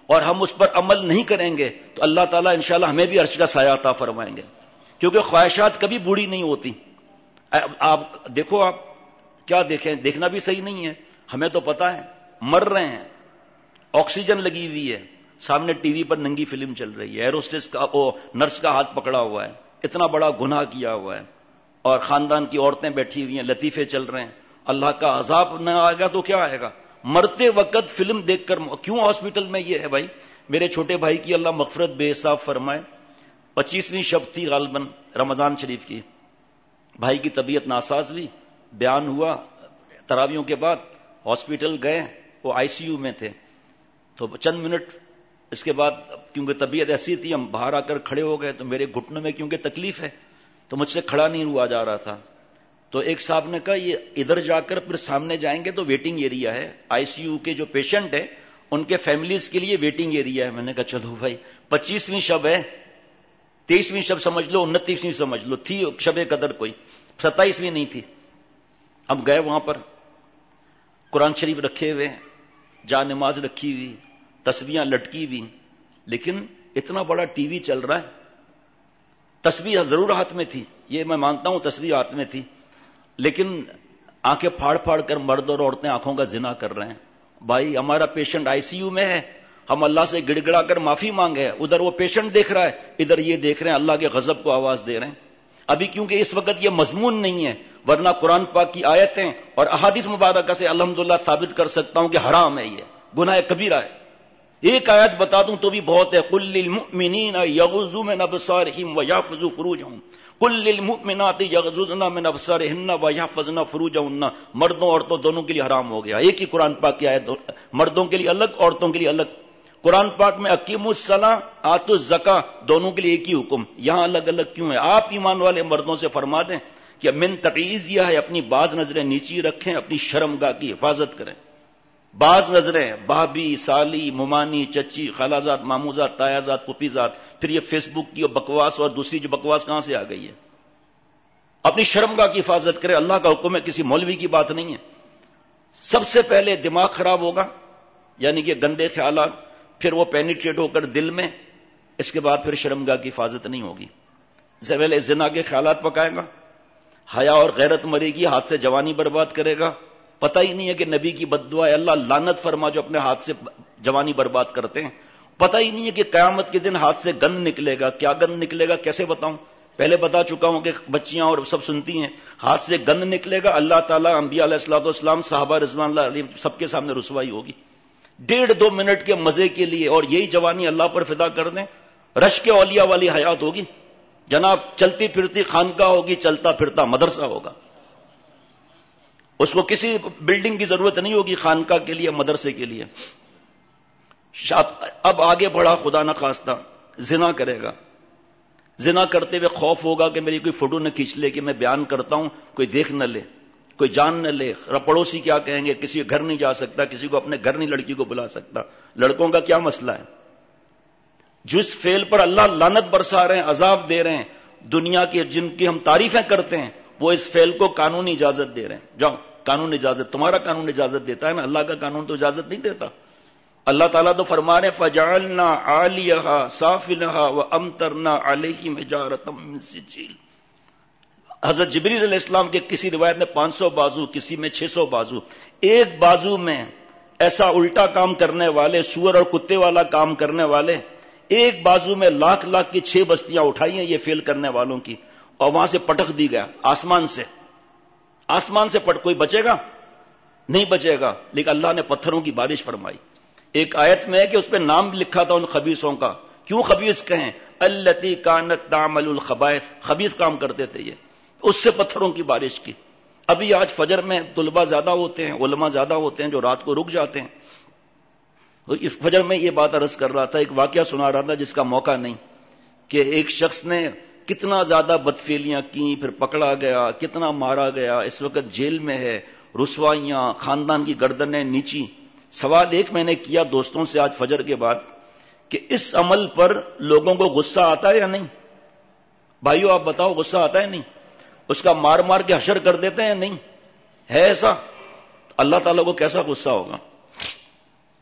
اور ہم اس پر عمل نہیں کریں گے تو اللہ تعالیٰ انشاءاللہ ہمیں بھی عرش کا سایہ عطا فرمائیں گے، کیونکہ خواہشات کبھی بوڑھی نہیں ہوتی. آپ دیکھو، آپ کیا دیکھیں، دیکھنا بھی صحیح نہیں ہے، ہمیں تو پتا ہے مر رہے ہیں، آکسیجن لگی ہوئی ہے، سامنے ٹی وی پر ننگی فلم چل رہی ہے، ایروسٹس کا او نرس کا ہاتھ پکڑا ہوا ہے، اتنا بڑا گناہ کیا ہوا ہے، اور خاندان کی عورتیں بیٹھی ہوئی ہیں، لطیفے چل رہے ہیں. اللہ کا عذاب نہ آئے گا تو کیا آئے گا؟ مرتے وقت فلم دیکھ کر کیوں ہاسپٹل میں یہ ہے بھائی. میرے چھوٹے بھائی کی اللہ مغفرت بے حساب فرمائے، پچیسویں شب تھی غالباً رمضان شریف کی، بھائی کی طبیعت ناساز ہوئی، بیان ہوا تراویحوں کے بعد، ہاسپٹل گئے، وہ آئی سی یو میں تھے. تو چند منٹ اس کے بعد کیونکہ طبیعت ایسی تھی، ہم باہر آ کر کھڑے ہو گئے، تو میرے گھٹنوں میں کیونکہ تکلیف ہے تو مجھ سے کھڑا نہیں ہوا جا رہا تھا. تو ایک صاحب نے کہا یہ ادھر جا کر پھر سامنے جائیں گے تو ویٹنگ ایریا ہے، آئی سی یو کے جو پیشنٹ ہیں ان کے فیملیز کے لیے ویٹنگ ایریا ہے. میں نے کہا چلو بھائی، پچیسویں شب ہے، تیئیسویں شب سمجھ لو، انتیسویں سمجھ لو، تھی شب قدر کوئی، ستائیسویں نہیں تھی. اب گئے وہاں پر، قرآن شریف رکھے ہوئے، جا نماز رکھی ہوئی، تسبیحاں لٹکی ہوئی، لیکن اتنا بڑا ٹی وی چل رہا ہے. تسبیح ضرور ہاتھ میں تھی، یہ میں مانتا ہوں تسبیح ہاتھ میں تھی، لیکن آنکھیں پھاڑ پھاڑ کر مرد اور عورتیں آنکھوں کا زنا کر رہے ہیں. بھائی ہمارا پیشنٹ آئی سی یو میں ہے، ہم اللہ سے گڑ گڑا کر معافی مانگے، ادھر وہ پیشنٹ دیکھ رہا ہے، ادھر یہ دیکھ رہے ہیں، اللہ کے غضب کو آواز دے رہے ہیں. ابھی کیونکہ اس وقت یہ مضمون نہیں ہے، ورنہ قرآن پاک کی آیتیں اور احادیث مبارکہ سے الحمدللہ ثابت کر سکتا ہوں کہ حرام ہے، یہ گناہ کبیرہ ہے. ایک آیت بتا دوں تو بھی بہت ہے، قل للمؤمنین یغضوا من ابصارہم ویحفظوا فروجہم، قل للمؤمنات یغضضن من ابصارہن ویحفظن فروجہن. مردوں عورتوں دونوں کے لیے حرام ہو گیا. ایک ہی قرآن پاک کی آیت، مردوں کے لیے الگ، عورتوں کے لیے الگ. قرآن پاک میں اقیموا الصلاۃ آتوا الزکاۃ دونوں کے لیے ایک ہی حکم، یہاں الگ الگ کیوں ہے؟ آپ ایمان والے مردوں سے فرما دیں کہ من تقیز یہ ہے، اپنی بعض نظریں نیچی رکھیں، اپنی شرمگاہ کی حفاظت کریں. بعض نظریں بھابھی، سالی، ممانی، چچی، خالازاد، ماموزاد، تایازاد، پھوپھیزاد، پھر یہ فیس بک کی بکواس اور دوسری جو بکواس کہاں سے آ گئی ہے؟ اپنی شرمگاہ کی حفاظت کرے، اللہ کا حکم ہے، کسی مولوی کی بات نہیں ہے. سب سے پہلے دماغ خراب ہوگا، یعنی کہ گندے خیالات، پھر وہ پینیٹریٹ ہو کر دل میں، اس کے بعد پھر شرمگاہ کی حفاظت نہیں ہوگی. پہلے زنا کے خیالات پکائے گا، حیا اور غیرت مرے گی، ہاتھ سے جوانی برباد کرے گا. پتہ ہی نہیں ہے کہ نبی کی بد دعا ہے، اللہ لعنت فرما جو اپنے ہاتھ سے جوانی برباد کرتے ہیں. پتہ ہی نہیں ہے کہ قیامت کے دن ہاتھ سے گند نکلے گا. کیا گند نکلے گا کیسے بتاؤں؟ پہلے بتا چکا ہوں کہ بچیاں اور سب سنتی ہیں، ہاتھ سے گند نکلے گا، اللہ تعالیٰ، انبیاء علیہ الصلوۃ والسلام، صحابہ رضوان اللہ علیہم سب کے سامنے رسوائی ہوگی. ڈیڑھ دو منٹ کے مزے کے لیے، اور یہی جوانی اللہ پر فدا کر دیں، رش کے اولیاء والی حیات ہوگی جناب. چلتی پھرتی خانقاہ ہوگی، چلتا پھرتا مدرسہ ہوگا. اس کو کسی بلڈنگ کی ضرورت نہیں ہوگی خانقاہ کے لیے، مدرسے کے لیے. اب آگے بڑھا، خدا نہ خواستہ زنا کرے گا. زنا کرتے ہوئے خوف ہوگا کہ میری کوئی فوٹو نہ کھینچ لے، کہ میں بیان کرتا ہوں کوئی دیکھ نہ لے، کوئی جان نہ لے، پڑوسی کیا کہیں گے، کسی کے گھر نہیں جا سکتا، کسی کو اپنے گھر نہیں لڑکی کو بلا سکتا. لڑکوں کا کیا مسئلہ ہے؟ جس فعل پر اللہ لعنت برسا رہے ہیں، عذاب دے رہے ہیں، دنیا کی جن کی ہم تعریفیں کرتے ہیں، وہ اس فعل کو قانونی اجازت دے رہے ہیں. جاؤ، قانون اجازت، تمہارا قانون اجازت دیتا ہے نا، اللہ کا قانون تو اجازت نہیں دیتا. اللہ تعالیٰ تو فرما رہے فجعلنا عالیہا سافلہا وامطرنا علیہم حجارۃ من سجیل. حضرت جبریل علیہ السلام کے کسی روایت میں پانچ سو بازو، کسی میں چھ سو بازو. ایک بازو میں ایسا الٹا کام کرنے والے، سور اور کتے والا کام کرنے والے، ایک بازو میں لاکھ لاکھ کی چھ بستیاں اٹھائی ہیں یہ فیل کرنے والوں کی، اور وہاں سے پٹک دی گیا آسمان سے. آسمان سے پٹ کوئی بچے گا؟ نہیں بچے گا. لیکن اللہ نے پتھروں کی بارش فرمائی. ایک آیت میں ہے کہ اس پہ نام لکھا تھا ان خبیثوں کا. کیوں خبیث کہیں؟ التی کانت تعمل الخبائث، خبیث کام کرتے تھے یہ، اس سے پتھروں کی بارش کی. ابھی آج فجر میں طلباء زیادہ ہوتے ہیں، علماء زیادہ ہوتے ہیں جو رات کو رک جاتے ہیں. اس فجر میں یہ بات عرض کر رہا تھا، ایک واقعہ سنا رہا تھا جس کا موقع نہیں، کہ ایک شخص نے کتنا زیادہ بدفعلیاں کی، پھر پکڑا گیا، کتنا مارا گیا، اس وقت جیل میں ہے، رسوائیاں، خاندان کی گردنیں نیچی. سوال ایک میں نے کیا دوستوں سے آج فجر کے بعد کہ اس عمل پر لوگوں کو غصہ آتا ہے یا نہیں؟ بھائیو آپ بتاؤ، غصہ آتا ہے نہیں؟ اس کا مار مار کے حشر کر دیتے ہیں نہیں؟ ہے ایسا؟ اللہ تعالیٰ کو کیسا غصہ ہوگا؟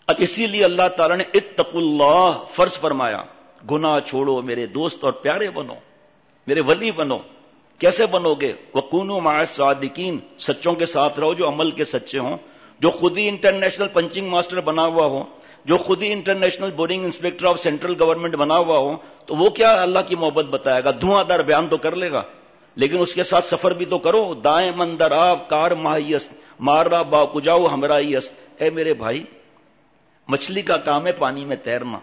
اور اسی لیے اللہ تعالیٰ نے اتقوا اللہ فرض فرمایا، گناہ چھوڑو، میرے دوست اور پیارے بنو، میرے ولی بنو۔ کیسے بنو گے؟ وَكُونُوا مَعَ الصَّادِقِينَ، سچوں کے ساتھ رہو جو عمل کے سچے ہوں، جو خود ہی انٹرنیشنل پنچنگ ماسٹر بنا ہوا ہو، جو خود ہی international boring inspector of central government بنا ہوا ہو، تو وہ کیا اللہ کی محبت بتائے گا؟ دھواں دار بیان تو کر لے گا، لیکن اس کے ساتھ سفر بھی تو کرو۔ دائیں مندر آپ کار ماہیست مارا با کجاؤ ہمراہی است۔ اے میرے بھائی، مچھلی کا کام ہے پانی میں تیرنا،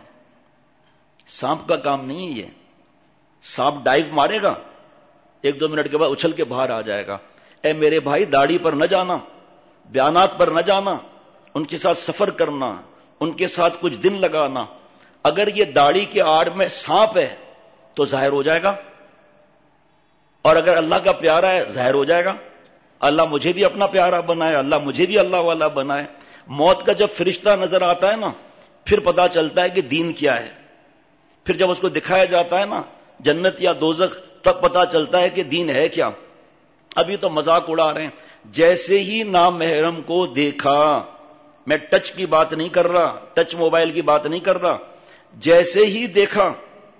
سانپ کا کام نہیں ہے یہ۔ سانپ ڈائیو مارے گا، ایک دو منٹ کے بعد اچھل کے باہر آ جائے گا۔ اے میرے بھائی، داڑھی پر نہ جانا، بیانات پر نہ جانا، ان کے ساتھ سفر کرنا، ان کے ساتھ کچھ دن لگانا۔ اگر یہ داڑھی کے آڑ میں سانپ ہے تو ظاہر ہو جائے گا، اور اگر اللہ کا پیارا ہے ظاہر ہو جائے گا۔ اللہ مجھے بھی اپنا پیارا بنائے، اللہ مجھے بھی اللہ والا بنائے۔ موت کا جب فرشتہ نظر آتا ہے نا، پھر پتا چلتا ہے کہ دین کیا ہے۔ پھر جب اس کو دکھایا جاتا ہے نا جنت یا دوزخ، تب پتا چلتا ہے کہ دین ہے کیا۔ ابھی تو مذاق اڑا رہے ہیں۔ جیسے ہی نامحرم کو دیکھا، میں ٹچ کی بات نہیں کر رہا، ٹچ موبائل کی بات نہیں کر رہا، جیسے ہی دیکھا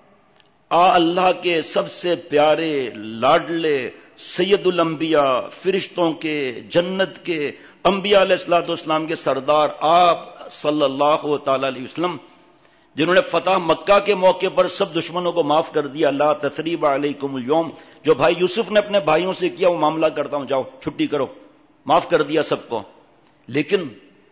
آ اللہ کے سب سے پیارے لاڈلے سید الانبیاء، فرشتوں کے، جنت کے، انبیاء علیہ الصلوۃ والسلام کے سردار آپ صلی اللہ تعالی علیہ وسلم، جنہوں نے فتح مکہ کے موقع پر سب دشمنوں کو معاف کر دیا، لا تثریب علیکم اليوم، جو بھائی یوسف نے اپنے بھائیوں سے کیا وہ معاملہ کرتا ہوں، جاؤ چھٹی کرو، معاف کر دیا سب کو۔ لیکن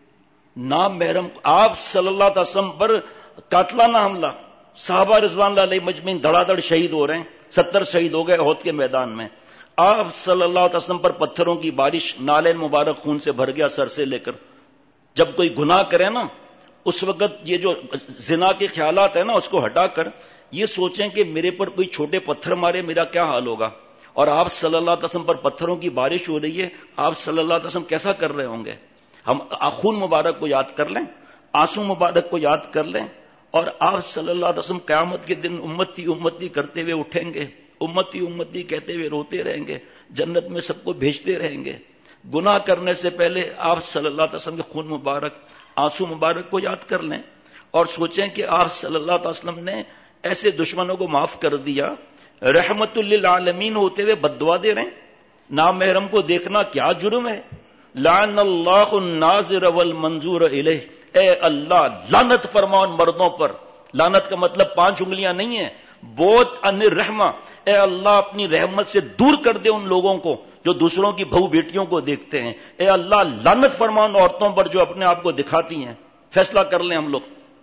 نام محرم آپ صلی اللہ علیہ وسلم پر قاتلانہ حملہ، صحابہ رضوان اللہ علیہ مجمعین دھڑا دھڑ شہید ہو رہے ہیں، ستر شہید ہو گئے احد کے میدان میں۔ آپ صلی اللہ علیہ وسلم پر پتھروں کی بارش، نالین مبارک خون سے بھر گیا سر سے لے کر۔ جب کوئی گناہ کرے نا، اس وقت یہ جو زنا کے خیالات ہیں نا، اس کو ہٹا کر یہ سوچیں کہ میرے پر کوئی چھوٹے پتھر مارے میرا کیا حال ہوگا۔ اور آپ صلی اللہ علیہ وسلم پر پتھروں کی بارش ہو رہی ہے، آپ صلی اللہ علیہ وسلم کیسا کر رہے ہوں گے؟ ہم خون مبارک کو یاد کر لیں، آنسو مبارک کو یاد کر لیں، اور آپ صلی اللہ علیہ وسلم قیامت کے دن امتی امتی کرتے ہوئے اٹھیں گے، امتی امتی کہتے ہوئے روتے رہیں گے، جنت میں سب کو بھیجتے رہیں گے۔ گناہ کرنے سے پہلے آپ صلی اللہ علیہ وسلم کے خون مبارک، آنسو مبارک کو یاد کر لیں، اور سوچیں کہ آپ صلی اللہ علیہ وسلم نے ایسے دشمنوں کو معاف کر دیا، رحمت للعالمین ہوتے ہوئے بد دعا دے رہے ہیں۔ نامحرم کو دیکھنا کیا جرم ہے؟ لعن اللہ الناظر والمنظور الیہ، اے اللہ لعنت فرما ان مردوں پر۔ لعنت کا مطلب پانچ انگلیاں نہیں ہے، بہت ان رحمہ، اے اللہ اپنی رحمت سے دور کر دے ان لوگوں کو جو دوسروں کی بہو بیٹیوں کو دیکھتے ہیں۔ اے اللہ لعنت فرما ان عورتوں پر جو اپنے آپ کو دکھاتی ہیں۔ فیصلہ کر لیں ہم لوگ۔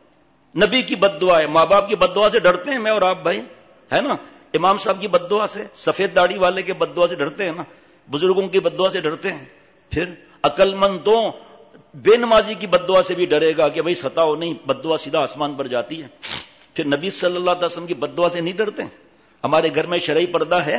نبی کی بد دعا ہے، ماں باپ کی بد دعا سے ڈرتے ہیں میں اور آپ بھائی، ہے نا؟ امام صاحب کی بد دعا سے، سفید داڑھی والے کے بد دعا سے ڈرتے ہیں نا، بزرگوں کی بد دعا سے ڈرتے ہیں۔ پھر عقل مندوں بے نمازی کی بد دعا سے بھی ڈرے گا کہ بھائی ستاؤ نہیں، بد دعا سیدھا آسمان پر جاتی ہے۔ پھر نبی صلی اللہ علیہ وسلم کی بد دعا سے نہیں ڈرتے؟ ہمارے گھر میں شرعی پردہ ہے،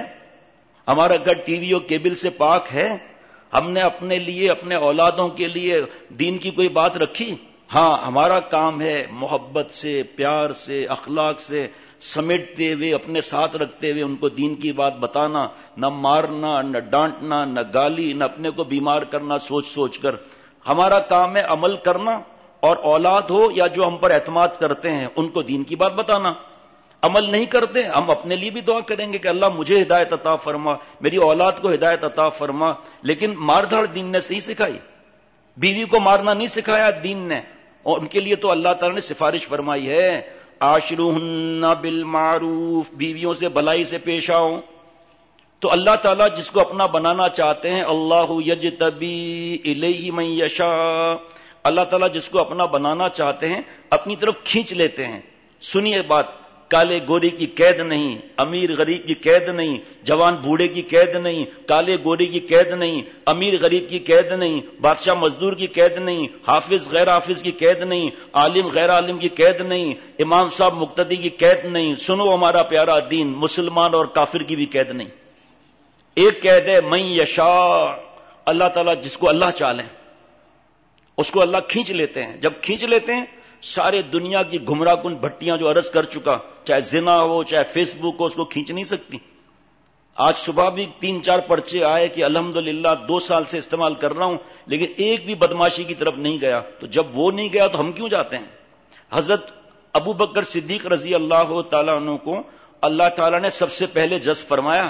ہمارا گھر ٹی وی اور کیبل سے پاک ہے، ہم نے اپنے لیے اپنے اولادوں کے لیے دین کی کوئی بات رکھی؟ ہاں، ہمارا کام ہے محبت سے، پیار سے، اخلاق سے سمیٹتے ہوئے، اپنے ساتھ رکھتے ہوئے ان کو دین کی بات بتانا، نہ مارنا، نہ ڈانٹنا، نہ گالی، نہ اپنے کو بیمار کرنا سوچ سوچ کر۔ ہمارا کام ہے عمل کرنا، اور اولاد ہو یا جو ہم پر اعتماد کرتے ہیں ان کو دین کی بات بتانا۔ عمل نہیں کرتے، ہم اپنے لیے بھی دعا کریں گے کہ اللہ مجھے ہدایت عطا فرما، میری اولاد کو ہدایت عطا فرما۔ لیکن مار دھاڑ دین نے صحیح سکھائی، بیوی کو مارنا نہیں سکھایا دین نے، اور ان کے لیے تو اللہ تعالیٰ نے سفارش فرمائی ہے، عاشروہن بالمعروف، بیویوں سے بھلائی سے پیش آؤ۔ تو اللہ تعالیٰ جس کو اپنا بنانا چاہتے ہیں، اللہ یجتبی الیہ من یشاء، اللہ تعالیٰ جس کو اپنا بنانا چاہتے ہیں اپنی طرف کھینچ لیتے ہیں۔ سنیے بات، کالے گورے کی قید نہیں، امیر غریب کی قید نہیں، جوان بوڑھے کی قید نہیں، کالے گورے کی قید نہیں، امیر غریب کی قید نہیں، بادشاہ مزدور کی قید نہیں، حافظ غیر حافظ کی قید نہیں، عالم غیر عالم کی قید نہیں، امام صاحب مقتدی کی قید نہیں۔ سنو ہمارا پیارا دین، مسلمان اور کافر کی بھی قید نہیں۔ ایک قید ہے من یشاء، اللہ تعالیٰ جس کو اللہ چاہے اس کو اللہ کھینچ لیتے ہیں۔ جب کھینچ لیتے ہیں، سارے دنیا کی گمراہ کن بھٹیاں جو عرض کر چکا، چاہے زنا ہو چاہے فیس بک ہو، اس کو کھینچ نہیں سکتی۔ آج صبح بھی تین چار پرچے آئے کہ الحمدللہ دو سال سے استعمال کر رہا ہوں لیکن ایک بھی بدماشی کی طرف نہیں گیا. تو جب وہ نہیں گیا تو ہم کیوں جاتے ہیں؟ حضرت ابو بکر صدیق رضی اللہ تعالیٰ عنہ کو اللہ تعالیٰ نے سب سے پہلے جذب فرمایا.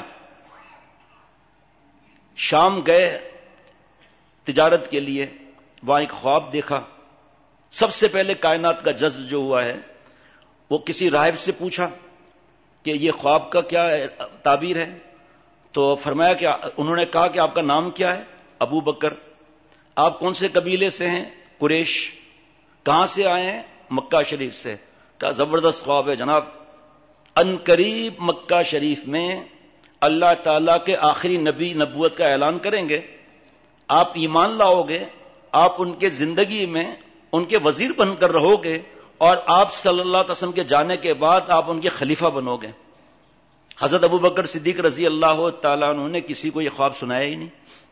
شام گئے تجارت کے لیے، وہاں ایک خواب دیکھا. سب سے پہلے کائنات کا جذب جو ہوا ہے وہ کسی راہب سے پوچھا کہ یہ خواب کا کیا تعبیر ہے؟ تو فرمایا کہ انہوں نے کہا کہ آپ کا نام کیا ہے؟ ابو بکر. آپ کون سے قبیلے سے ہیں؟ قریش. کہاں سے آئے ہیں؟ مکہ شریف سے. کہا زبردست خواب ہے جناب. ان قریب مکہ شریف میں اللہ تعالیٰ کے آخری نبی نبوت کا اعلان کریں گے، آپ ایمان لاؤ گے، آپ ان کے زندگی میں ان کے وزیر بن کر رہو گے اور آپ صلی اللہ علیہ وسلم کے جانے کے بعد آپ ان کے خلیفہ بنو گے. حضرت ابو بکر صدیق رضی اللہ تعالیٰ عنہ نے کسی کو یہ خواب سنایا ہی نہیں.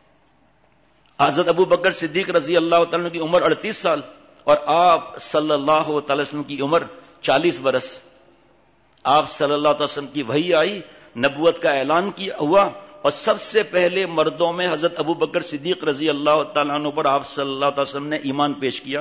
حضرت ابو بکر صدیق رضی اللہ تعالیٰ عنہ کی عمر اڑتیس سال اور آپ صلی اللہ تعالی وسلم کی عمر چالیس برس. آپ صلی اللہ علیہ وسلم کی وحی آئی، نبوت کا اعلان کیا ہوا اور سب سے پہلے مردوں میں حضرت ابو بکر صدیق رضی اللہ تعالیٰ عنہ پر آپ صلی اللہ علیہ وسلم نے ایمان پیش کیا.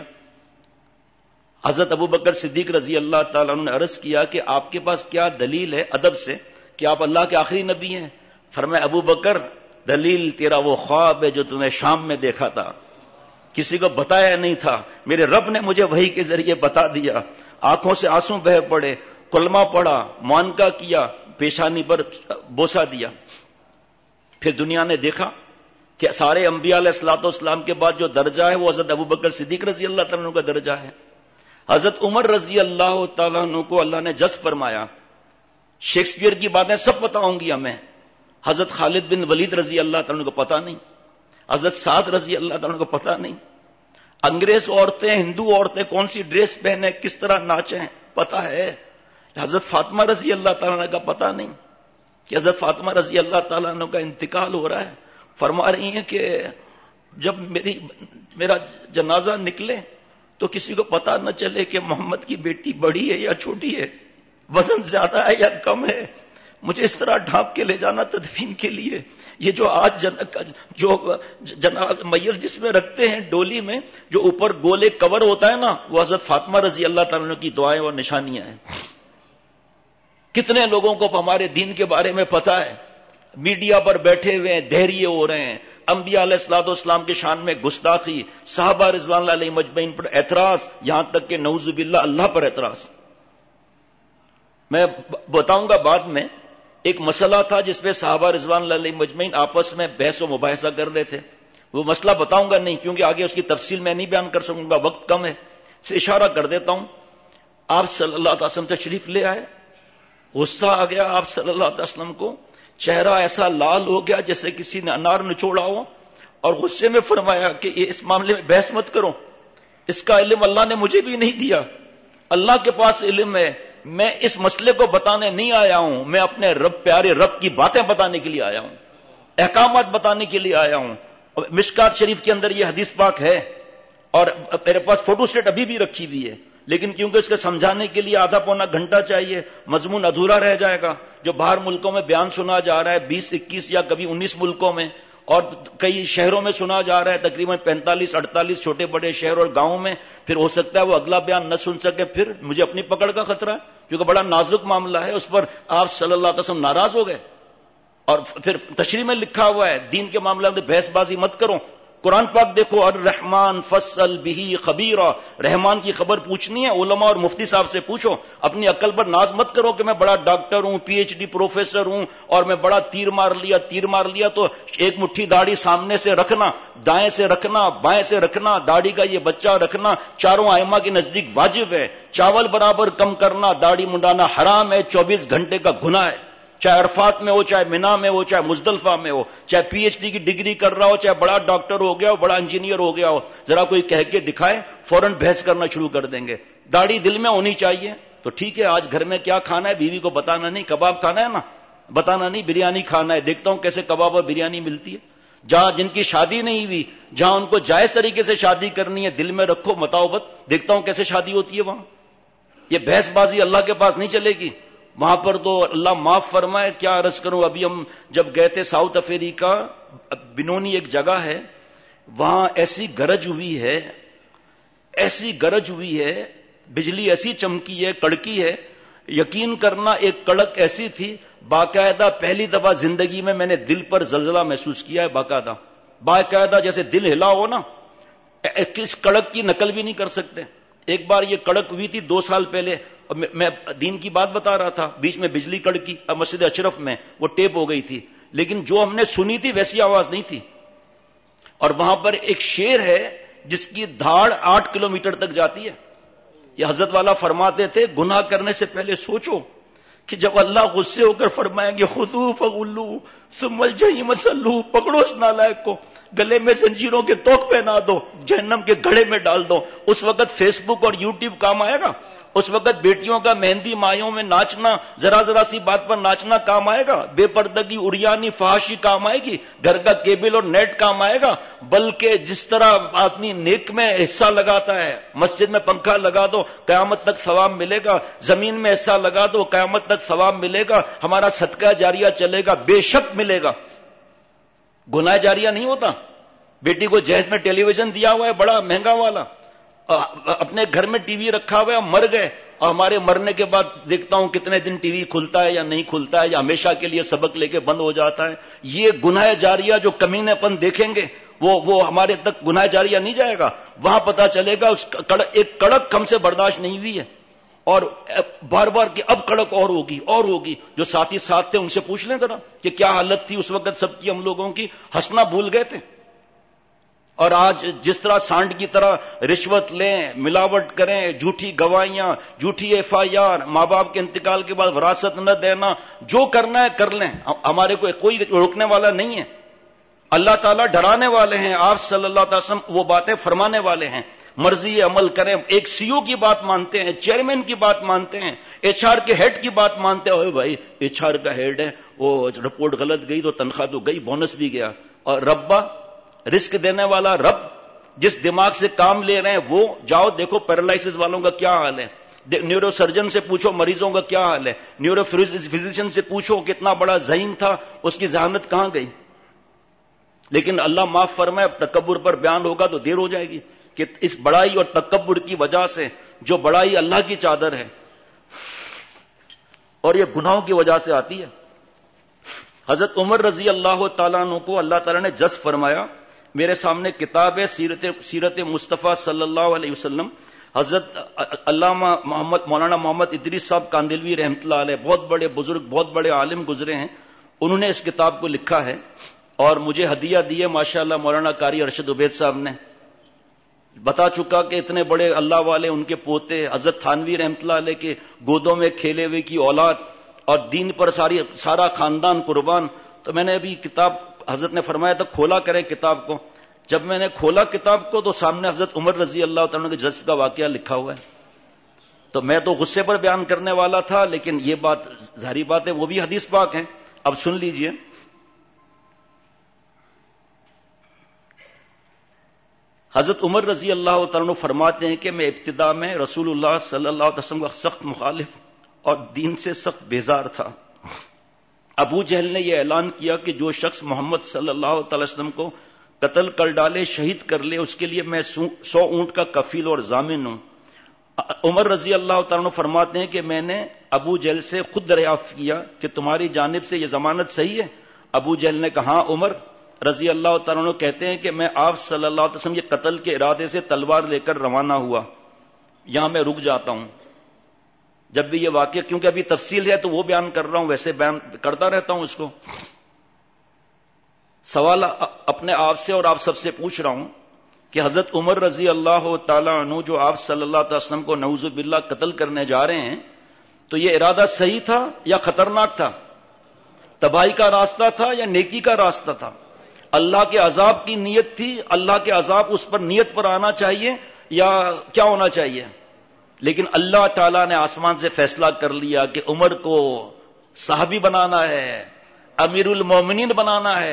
حضرت ابو بکر صدیق رضی اللہ تعالیٰ عنہ نے عرض کیا کہ آپ کے پاس کیا دلیل ہے ادب سے کہ آپ اللہ کے آخری نبی ہیں؟ فرمایا ابو بکر دلیل تیرا وہ خواب ہے جو تمہیں شام میں دیکھا تھا، کسی کو بتایا نہیں تھا، میرے رب نے مجھے وحی کے ذریعے بتا دیا. آنکھوں سے آنسو بہہ پڑے، کلمہ پڑھا، معانقہ کیا، پیشانی پر بوسہ دیا. پھر دنیا نے دیکھا کہ سارے انبیاء علیہ الصلوۃ والسلام کے بعد جو درجہ ہے وہ حضرت ابو بکر صدیق رضی اللہ تعالیٰ عنہ کا درجہ ہے. حضرت عمر رضی اللہ تعالیٰ عنہ کو اللہ نے جذب فرمایا. شیکسپیئر کی باتیں سب بتاؤں گی ہمیں. حضرت خالد بن ولید رضی اللہ تعالیٰ عنہ کو پتہ نہیں، حضرت سعد رضی اللہ تعالیٰ عنہ کو پتہ نہیں، انگریز عورتیں ہندو عورتیں کون سی ڈریس پہنے کس طرح ناچیں پتہ ہے. حضرت فاطمہ رضی اللہ تعالیٰ عنہ کا پتہ نہیں کہ حضرت فاطمہ رضی اللہ تعالیٰ عنہ کا انتقال ہو رہا ہے. فرما رہی ہیں کہ جب میری میرا جنازہ نکلے تو کسی کو پتہ نہ چلے کہ محمد کی بیٹی بڑی ہے یا چھوٹی ہے، وزن زیادہ ہے یا کم ہے. مجھے اس طرح ڈھانپ کے لے جانا تدفین کے لیے. یہ جو آج جن جو جناب میت جس میں رکھتے ہیں ڈولی میں جو اوپر گولے کور ہوتا ہے نا، وہ حضرت فاطمہ رضی اللہ تعالیٰ عنہ کی دعائیں اور نشانیاں ہیں. کتنے لوگوں کو ہمارے دین کے بارے میں پتہ ہے، میڈیا پر بیٹھے ہوئے ہیں دہریے ہو رہے ہیں، انبیاء علیہ الصلوۃ والسلام کے شان میں گستاخی، صحابہ رضوان اللہ علیہم اجمعین پر اعتراض، یہاں تک کہ نعوذ باللہ اللہ پر اعتراض. میں بتاؤں گا بعد میں. ایک مسئلہ تھا جس پہ صحابہ رضوان اللہ علیہم اجمعین آپس میں بحث و مباحثہ کر رہے تھے. وہ مسئلہ بتاؤں گا نہیں کیونکہ آگے اس کی تفصیل میں نہیں بیان کر سکوں گا، وقت کم ہے، سے اشارہ کر دیتا ہوں. آپ صلی اللہ علیہ وسلم تشریف لے آئے، غصہ آ گیا آپ صلی اللہ علیہ وسلم کو، چہرہ ایسا لال ہو گیا جیسے کسی نے انار نچوڑا ہو، اور غصے میں فرمایا کہ اس معاملے میں بحث مت کرو، اس کا علم اللہ نے مجھے بھی نہیں دیا، اللہ کے پاس علم ہے. میں اس مسئلے کو بتانے نہیں آیا ہوں، میں اپنے رب پیارے رب کی باتیں بتانے کے لیے آیا ہوں، احکامات بتانے کے لیے آیا ہوں. مشکات شریف کے اندر یہ حدیث پاک ہے اور میرے پاس فوٹو سٹیٹ ابھی بھی رکھی ہوئی ہے، لیکن کیونکہ اس کو سمجھانے کے لیے آدھا پونا گھنٹہ چاہیے، مضمون ادھورا رہ جائے گا. جو باہر ملکوں میں بیان سنا جا رہا ہے بیس اکیس یا کبھی انیس ملکوں میں، اور کئی شہروں میں سنا جا رہا ہے تقریباً پینتالیس اڑتالیس چھوٹے بڑے شہر اور گاؤں میں، پھر ہو سکتا ہے وہ اگلا بیان نہ سن سکے، پھر مجھے اپنی پکڑ کا خطرہ ہے کیونکہ بڑا نازک معاملہ ہے. اس پر آپ صلی اللہ علیہ وسلم ناراض ہو گئے اور پھر تشریح میں لکھا ہوا ہے دین کے معاملے میں بحث بازی مت کرو. قرآن پاک دیکھو، الرحمن فصل بھی خبیرہ، رحمان کی خبر پوچھنی ہے علماء اور مفتی صاحب سے پوچھو. اپنی عقل پر ناز مت کرو کہ میں بڑا ڈاکٹر ہوں، پی ایچ ڈی پروفیسر ہوں اور میں بڑا تیر مار لیا تیر مار لیا تو ایک مٹھی داڑھی سامنے سے رکھنا، دائیں سے رکھنا، بائیں سے رکھنا، داڑھی کا یہ بچہ رکھنا چاروں ائمہ کے نزدیک واجب ہے. چاول برابر کم کرنا، داڑھی منڈانا حرام ہے، چوبیس گھنٹے کا گناہ ہے. چاہے عرفات میں ہو، چاہے مینا میں ہو، چاہے مزدلفہ میں ہو، چاہے پی ایچ ڈی کی ڈگری کر رہا ہو، چاہے بڑا ڈاکٹر ہو گیا ہو، بڑا انجینئر ہو گیا ہو، ذرا کوئی کہہ کے دکھائے فوراً بحث کرنا شروع کر دیں گے. داڑھی دل میں ہونی چاہیے. تو ٹھیک ہے، آج گھر میں کیا کھانا ہے بیوی کو بتانا نہیں، کباب کھانا ہے نا، بتانا نہیں، بریانی کھانا ہے. دیکھتا ہوں کیسے کباب اور بریانی ملتی ہے. جہاں جن کی شادی نہیں ہوئی، جہاں ان کو جائز طریقے سے شادی کرنی ہے، دل میں رکھو متاوبت، دیکھتا ہوں کیسے شادی ہوتی ہے وہاں. یہ بحث بازی اللہ کے پاس نہیں چلے گی. وہاں پر تو اللہ معاف فرمائے کیا عرض کروں. ابھی ہم جب گئے تھے ساؤتھ افریقہ، بنونی ایک جگہ ہے، وہاں ایسی گرج ہوئی ہے، ایسی گرج ہوئی ہے، بجلی ایسی چمکی ہے، کڑکی ہے، یقین کرنا ایک کڑک ایسی تھی، باقاعدہ پہلی دفعہ زندگی میں میں نے دل پر زلزلہ محسوس کیا ہے، باقاعدہ باقاعدہ جیسے دل ہلا ہو نا. کس کڑک کی نقل بھی نہیں کر سکتے. ایک بار یہ کڑک ہوئی تھی دو سال پہلے، میں دین کی بات بتا رہا تھا، بیچ میں بجلی کڑکی مسجد اشرف میں، وہ ٹیپ ہو گئی تھی، لیکن جو ہم نے سنی تھی ویسی آواز نہیں تھی. اور وہاں پر ایک شیر ہے جس کی دھاڑ آٹھ کلومیٹر تک جاتی ہے. یہ حضرت والا فرماتے تھے گناہ کرنے سے پہلے سوچو کہ جب اللہ غصے ہو کر فرمائیں گے خذوہ فغلوہ ثم الجحیم صلوہ، پکڑو اس نالائق کو، گلے میں زنجیروں کے توق پہنا دو، جہنم کے گڑھے میں ڈال دو. اس وقت فیس بک اور یوٹیوب کام آئے گا؟ اس وقت بیٹیوں کا مہندی مایوں میں ناچنا، ذرا ذرا سی بات پر ناچنا کام آئے گا؟ بے پردگی، اریانی، فحاشی کام آئے گی؟ گھر کا کیبل اور نیٹ کام آئے گا؟ بلکہ جس طرح آدمی نیک میں حصہ لگاتا ہے، مسجد میں پنکھا لگا دو قیامت تک ثواب ملے گا، زمین میں حصہ لگا دو قیامت تک ثواب ملے گا، ہمارا صدقہ جاریہ چلے گا، بے شک ملے گا. گناہ جاریہ نہیں ہوتا. بیٹی کو جہیز میں ٹیلی ویژن دیا ہوا ہے بڑا مہنگا والا، اپنے گھر میں ٹی وی رکھا ہوا ہے، مر گئے، اور ہمارے مرنے کے بعد دیکھتا ہوں کتنے دن ٹی وی کھلتا ہے یا نہیں کھلتا ہے، یا ہمیشہ کے لیے سبق لے کے بند ہو جاتا ہے. یہ گناہ جاریہ جو کمینے پن دیکھیں گے وہ وہ ہمارے تک گناہ جاریہ نہیں جائے گا. وہاں پتا چلے گا اس ایک کڑک ہم سے برداشت نہیں ہوئی ہے، اور بار بار کہ اب کڑک اور ہوگی اور ہوگی. جو ساتھی ساتھ تھے ان سے پوچھ لیں ذرا کہ کیا حالت تھی اس وقت سب کی، ہم لوگوں کی ہنسنا بھول گئے تھے. اور آج جس طرح سانڈ کی طرح رشوت لیں، ملاوٹ کریں، جھوٹی گواہیاں، جھوٹی ایف آئی آر، ماں باپ کے انتقال کے بعد وراثت نہ دینا، جو کرنا ہے کر لیں، ہمارے کو کوئی روکنے والا نہیں ہے. اللہ تعالیٰ ڈرانے والے ہیں، آپ صلی اللہ علیہ وسلم وہ باتیں فرمانے والے ہیں. مرضی عمل کریں. ایک سی او کی بات مانتے ہیں، چیئرمین کی بات مانتے ہیں، ایچ آر کے ہیڈ کی بات مانتے ہیں. بھائی ایچ آر کا ہیڈ ہے، وہ رپورٹ غلط گئی تو تنخواہ تو گئی، بونس بھی گیا. اور ربا رزق دینے والا رب جس دماغ سے کام لے رہے ہیں وہ جاؤ دیکھو پیرالائسس والوں کا کیا حال ہے، نیورو سرجن سے پوچھو مریضوں کا کیا حال ہے، نیورو فزیشین سے پوچھو کتنا بڑا ذہین تھا، اس کی ذہانت کہاں گئی. لیکن اللہ معاف فرمائے اب تکبر پر بیان ہوگا تو دیر ہو جائے گی کہ اس بڑائی اور تکبر کی وجہ سے، جو بڑائی اللہ کی چادر ہے اور یہ گناہوں کی وجہ سے آتی ہے. حضرت عمر رضی اللہ تعالیٰ عنہ کو اللہ تعالیٰ نے جذب فرمایا. میرے سامنے کتاب ہے سیرت سیرت مصطفیٰ صلی اللہ علیہ وسلم. حضرت علامہ محمد مولانا محمد ادریس صاحب کاندلوی رحمۃ اللہ علیہ بہت بڑے بزرگ، بہت بڑے عالم گزرے ہیں، انہوں نے اس کتاب کو لکھا ہے اور مجھے ہدیہ دی ہے ماشاءاللہ مولانا قاری ارشد عبید صاحب نے. بتا چکا کہ اتنے بڑے اللہ والے، ان کے پوتے حضرت تھانوی رحمۃ اللہ علیہ کے گودوں میں کھیلے ہوئے کی اولاد، اور دین پر ساری سارا خاندان قربان. تو میں نے ابھی کتاب حضرت نے فرمایا تھا کھولا کریں کتاب کو. جب میں نے کھولا کتاب کو تو سامنے حضرت عمر رضی اللہ تعالیٰ کے جذب کا واقعہ لکھا ہوا ہے. تو میں تو غصے پر بیان کرنے والا تھا، لیکن یہ بات ظاہری بات ہے وہ بھی حدیث پاک ہے. اب سن لیجئے. حضرت عمر رضی اللہ تعالیٰ فرماتے ہیں کہ میں ابتدا میں رسول اللہ صلی اللہ علیہ وسلم کا سخت مخالف اور دین سے سخت بیزار تھا. ابو جہل نے یہ اعلان کیا کہ جو شخص محمد صلی اللہ تعالی وسلم کو قتل کر ڈالے، شہید کر لے، اس کے لیے میں سو اونٹ کا کفیل اور ضامن ہوں. عمر رضی اللہ تعالیٰ فرماتے ہیں کہ میں نے ابو جہل سے خود دریافت کیا کہ تمہاری جانب سے یہ ضمانت صحیح ہے؟ ابو جہل نے کہا ہاں. عمر رضی اللہ تعالیٰ عنہ کہتے ہیں کہ میں آپ صلی اللہ علیہ وسلم یہ قتل کے ارادے سے تلوار لے کر روانہ ہوا. یہاں میں رک جاتا ہوں. جب بھی یہ واقعہ، کیونکہ ابھی تفصیل ہے تو وہ بیان کر رہا ہوں، ویسے بیان کرتا رہتا ہوں اس کو. سوال اپنے آپ سے اور آپ سب سے پوچھ رہا ہوں کہ حضرت عمر رضی اللہ تعالیٰ عنہ جو آپ صلی اللہ علیہ وسلم کو نعوذ باللہ قتل کرنے جا رہے ہیں، تو یہ ارادہ صحیح تھا یا خطرناک تھا؟ تباہی کا راستہ تھا یا نیکی کا راستہ تھا؟ اللہ کے عذاب کی نیت تھی، اللہ کے عذاب اس پر نیت پر آنا چاہیے یا کیا ہونا چاہیے؟ لیکن اللہ تعالیٰ نے آسمان سے فیصلہ کر لیا کہ عمر کو صحابی بنانا ہے، امیر المومنین بنانا ہے.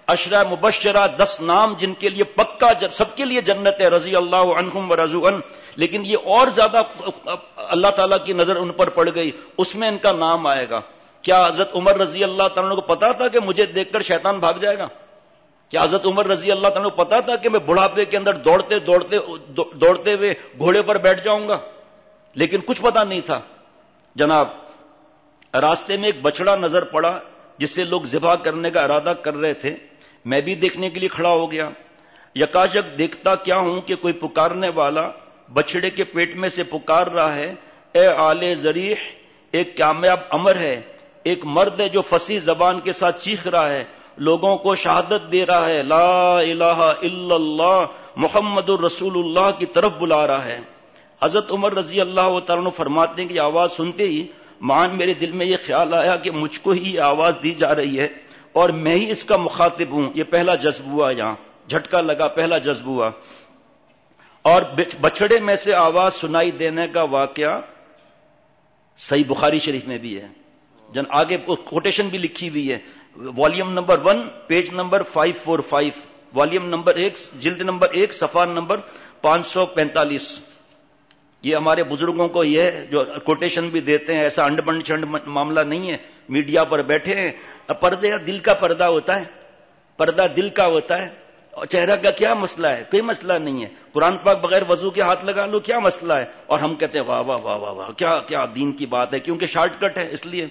عشرہ مبشرہ، دس نام جن کے لیے پکا سب کے لیے جنت ہے، رضی اللہ عنہم ورضوا عنہ، لیکن یہ اور زیادہ اللہ تعالیٰ کی نظر ان پر پڑ گئی، اس میں ان کا نام آئے گا۔ کیا حضرت عمر رضی اللہ تعالیٰ کو پتا تھا کہ مجھے دیکھ کر شیطان بھاگ جائے گا؟ کیا حضرت عمر رضی اللہ تعالیٰ کو پتا تھا کہ میں بڑھاپے کے اندر دوڑتے دوڑتے دوڑتے ہوئے گھوڑے پر بیٹھ جاؤں گا؟ لیکن کچھ پتا نہیں تھا۔ جناب، راستے میں ایک بچڑا نظر پڑا جسے لوگ ذبح کرنے کا ارادہ کر رہے تھے، میں بھی دیکھنے کے لیے کھڑا ہو گیا۔ یکاجک دیکھتا کیا ہوں کہ کوئی پکارنے والا بچڑے کے پیٹ میں سے پکار رہا ہے، اے آل ذریح، ایک کامیاب امر ہے، ایک مرد ہے جو فصیح زبان کے ساتھ چیخ رہا ہے، لوگوں کو شہادت دے رہا ہے، لا الہ الا اللہ محمد الرسول اللہ کی طرف بلا رہا ہے۔ حضرت عمر رضی اللہ تعالیٰ عنہ فرماتے ہیں کہ یہ آواز سنتے ہی مان میرے دل میں یہ خیال آیا کہ مجھ کو ہی یہ آواز دی جا رہی ہے اور میں ہی اس کا مخاطب ہوں۔ یہ پہلا جذب ہوا، یہاں جھٹکا لگا، پہلا جذب ہوا۔ اور بچڑے میں سے آواز سنائی دینے کا واقعہ صحیح بخاری شریف میں بھی ہے، جن آگے کوٹیشن بھی لکھی ہوئی ہے، volume number one page number five four five, volume number ایک جلد نمبر ایک صفحہ نمبر پانچ سو پینتالیس۔ یہ ہمارے بزرگوں کو یہ جو کوٹیشن بھی دیتے ہیں، ایسا انڈ بنڈ چنڈ معاملہ نہیں ہے، میڈیا پر بیٹھے ہیں، پردے دل کا پردہ ہوتا ہے، پردہ دل کا ہوتا ہے، اور چہرہ کا کیا مسئلہ ہے؟ کوئی مسئلہ نہیں ہے، قرآن پاک بغیر وضو کے ہاتھ لگا لو، کیا مسئلہ ہے؟ اور ہم کہتے ہیں واہ واہ واہ واہ واہ، کیا کیا دین کی بات ہے، کیونکہ شارٹ کٹ ہے اس لیے۔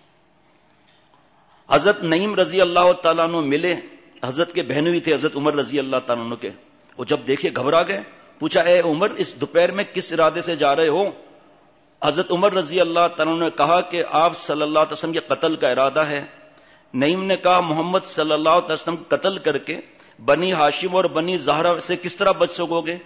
حضرت نعیم رضی اللہ تعالیٰ عنہ ملے، حضرت کے بہنوئی تھے حضرت عمر رضی اللہ تعالیٰ عنہ کے، وہ جب دیکھے گھبرا گئے، پوچھا اے عمر اس دوپہر میں کس ارادے سے جا رہے ہو؟ حضرت عمر رضی اللہ تعالیٰ عنہ نے کہا کہ آپ صلی اللہ علیہ وسلم کے قتل کا ارادہ ہے۔ نعیم نے کہا محمد صلی اللہ علیہ وسلم قتل کر کے بنی ہاشم اور بنی زہرا سے کس طرح بچ سکو گے؟